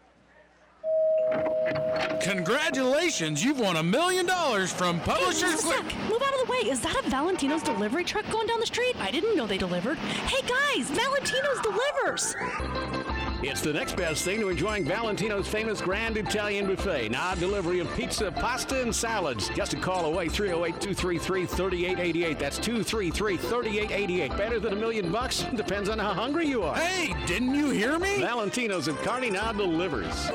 Congratulations, you've won a million dollars from Publishers. Hey, move out of the way. Is that a Valentino's delivery truck going down the street? I didn't know they delivered. Hey guys, Valentino's delivers. It's the next best thing to enjoying Valentino's famous Grand Italian Buffet. Now delivery of pizza, pasta, and salads. Just a call away, three oh eight, two three three, three eight eight eight. That's two three three, three eight eight eight. Better than a million bucks? Depends on how hungry you are. Hey, didn't you hear me? Valentino's at Kearney now delivers.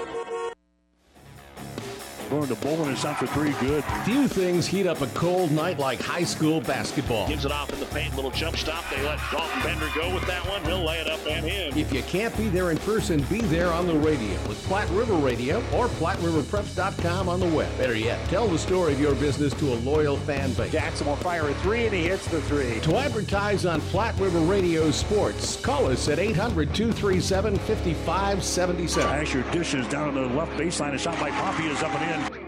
Going to Bowman and shot for three, good. Few things heat up a cold night like high school basketball. Gives it off in the paint, little jump stop. They let Dalton Bender go with that one. He'll lay it up and in. If you can't be there in person, be there on the radio with Platte River Radio or Platte River Preps dot com on the web. Better yet, tell the story of your business to a loyal fan base. Jackson will fire a three, and he hits the three. To advertise on Platte River Radio Sports, call us at eight hundred, two three seven, five five seven seven. Asher dishes down to the left baseline. A shot by Poppy is up and in.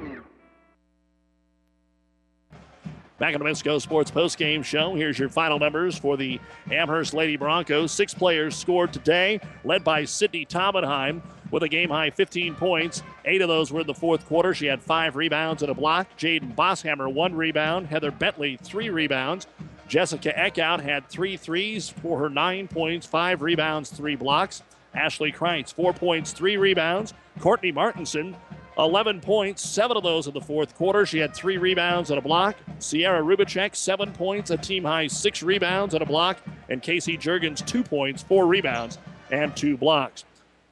Back on the Misco Sports postgame show. Here's your final numbers for the Amherst Lady Broncos. Six players scored today, led by Sydney Taubenheim with a game-high fifteen points. Eight of those were in the fourth quarter. She had five rebounds and a block. Jaden Bosshammer, one rebound. Heather Bentley, three rebounds. Jessica Eckhout had three threes for her nine points, five rebounds, three blocks. Ashley Kreitz, four points, three rebounds. Courtney Martinson, eleven points, seven of those in the fourth quarter. She had three rebounds and a block. Sierra Rubicek, seven points, a team-high six rebounds and a block. And Casey Juergens, two points, four rebounds, and two blocks.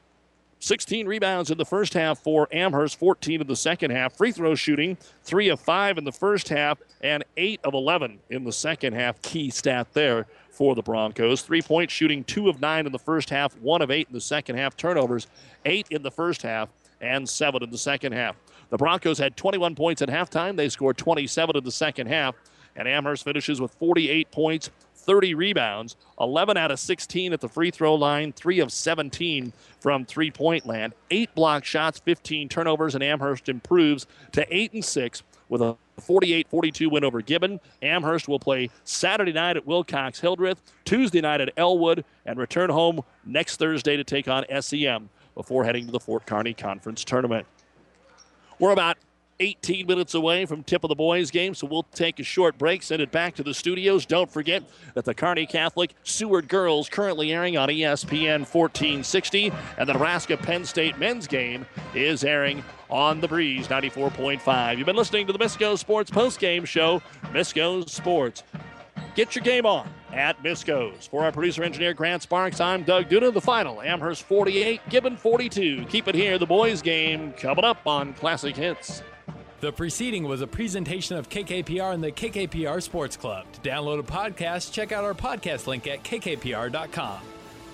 sixteen rebounds in the first half for Amherst, fourteen in the second half. Free throw shooting, three of five in the first half, and eight of eleven in the second half. Key stat there for the Broncos. Three-point shooting, two of nine in the first half, one of eight in the second half. Turnovers, eight in the first half, and seven in the second half. The Broncos had twenty-one points at halftime. They scored twenty-seven in the second half. And Amherst finishes with forty-eight points, thirty rebounds, eleven out of sixteen at the free throw line, three of seventeen from three-point land, eight block shots, fifteen turnovers, and Amherst improves to eight and six with a forty-eight forty-two win over Gibbon. Amherst will play Saturday night at Wilcox-Hildreth, Tuesday night at Elwood, and return home next Thursday to take on S E M before heading to the Fort Kearney Conference Tournament. We're about eighteen minutes away from tip of the boys game, so we'll take a short break, send it back to the studios. Don't forget that the Kearney Catholic Seward girls currently airing on E S P N fourteen sixty, and the Nebraska-Penn State men's game is airing on the Breeze ninety-four point five. You've been listening to the Misco Sports postgame show, Misco Sports. Get your game on at Misco's. For our producer-engineer Grant Sparks, I'm Doug Duda. The final, Amherst forty-eight, Gibbon forty-two. Keep it here, the boys game coming up on Classic Hits. The preceding was a presentation of K K P R and the K K P R Sports Club. To download a podcast, check out our podcast link at K K P R dot com.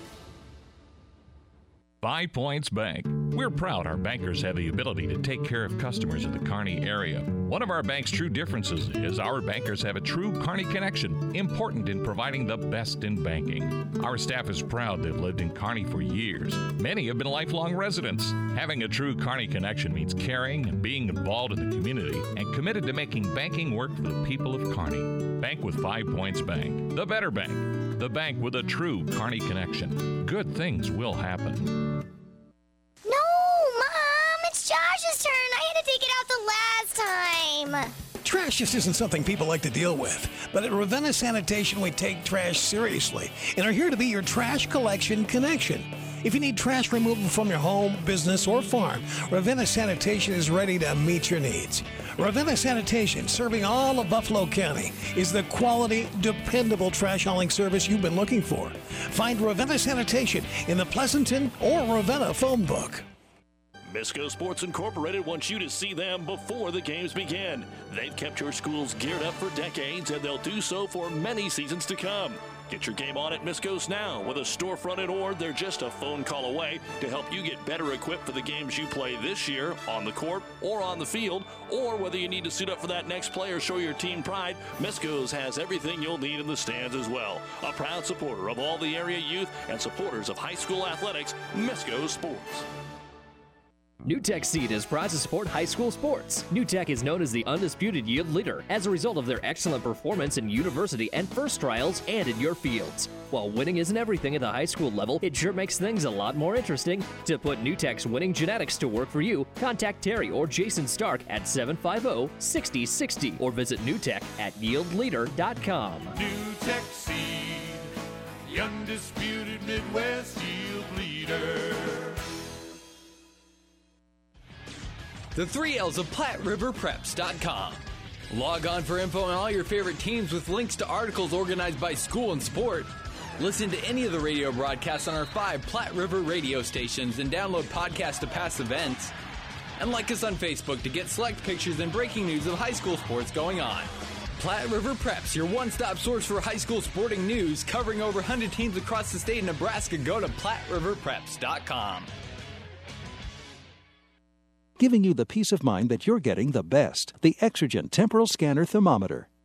Five Points Bank. We're proud our bankers have the ability to take care of customers in the Kearney area. One of our bank's true differences is our bankers have a true Kearney connection, important in providing the best in banking. Our staff is proud they've lived in Kearney for years. Many have been lifelong residents. Having a true Kearney connection means caring and being involved in the community and committed to making banking work for the people of Kearney. Bank with Five Points Bank. The better bank. The bank with a true Kearney connection. Good things will happen. No, Mom! It's Josh's turn! I had to take it out the last time! Trash just isn't something people like to deal with. But at Ravenna Sanitation, we take trash seriously and are here to be your trash collection connection. If you need trash removal from your home, business, or farm, Ravenna Sanitation is ready to meet your needs. Ravenna Sanitation, serving all of Buffalo County, is the quality, dependable trash hauling service you've been looking for. Find Ravenna Sanitation in the Pleasanton or Ravenna phone book. Misco Sports Incorporated wants you to see them before the games begin. They've kept your schools geared up for decades, and they'll do so for many seasons to come. Get your game on at Misco's now. With a storefront in Ord, they're just a phone call away to help you get better equipped for the games you play this year on the court or on the field, or whether you need to suit up for that next play or show your team pride. Misco's has everything you'll need in the stands as well. A proud supporter of all the area youth and supporters of high school athletics, Misco Sports. NewTek Seed is proud to support high school sports. NewTek is known as the undisputed yield leader as a result of their excellent performance in university and first trials and in your fields. While winning isn't everything at the high school level, it sure makes things a lot more interesting. To put NewTek's winning genetics to work for you, contact Terry or Jason Stark at seven five zero, six zero six zero or visit NewTek at yield leader dot com. NewTek Seed, the undisputed Midwest yield leader. The three L's of Platte River Preps dot com. Log on for info on all your favorite teams with links to articles organized by school and sport. Listen to any of the radio broadcasts on our five Platte River radio stations and download podcasts to past events. And like us on Facebook to get select pictures and breaking news of high school sports going on. Platte River Preps, your one-stop source for high school sporting news, covering over one hundred teams across the state of Nebraska. Go to Platte River Preps dot com. Giving you the peace of mind that you're getting the best. The Exergen Temporal Scanner Thermometer.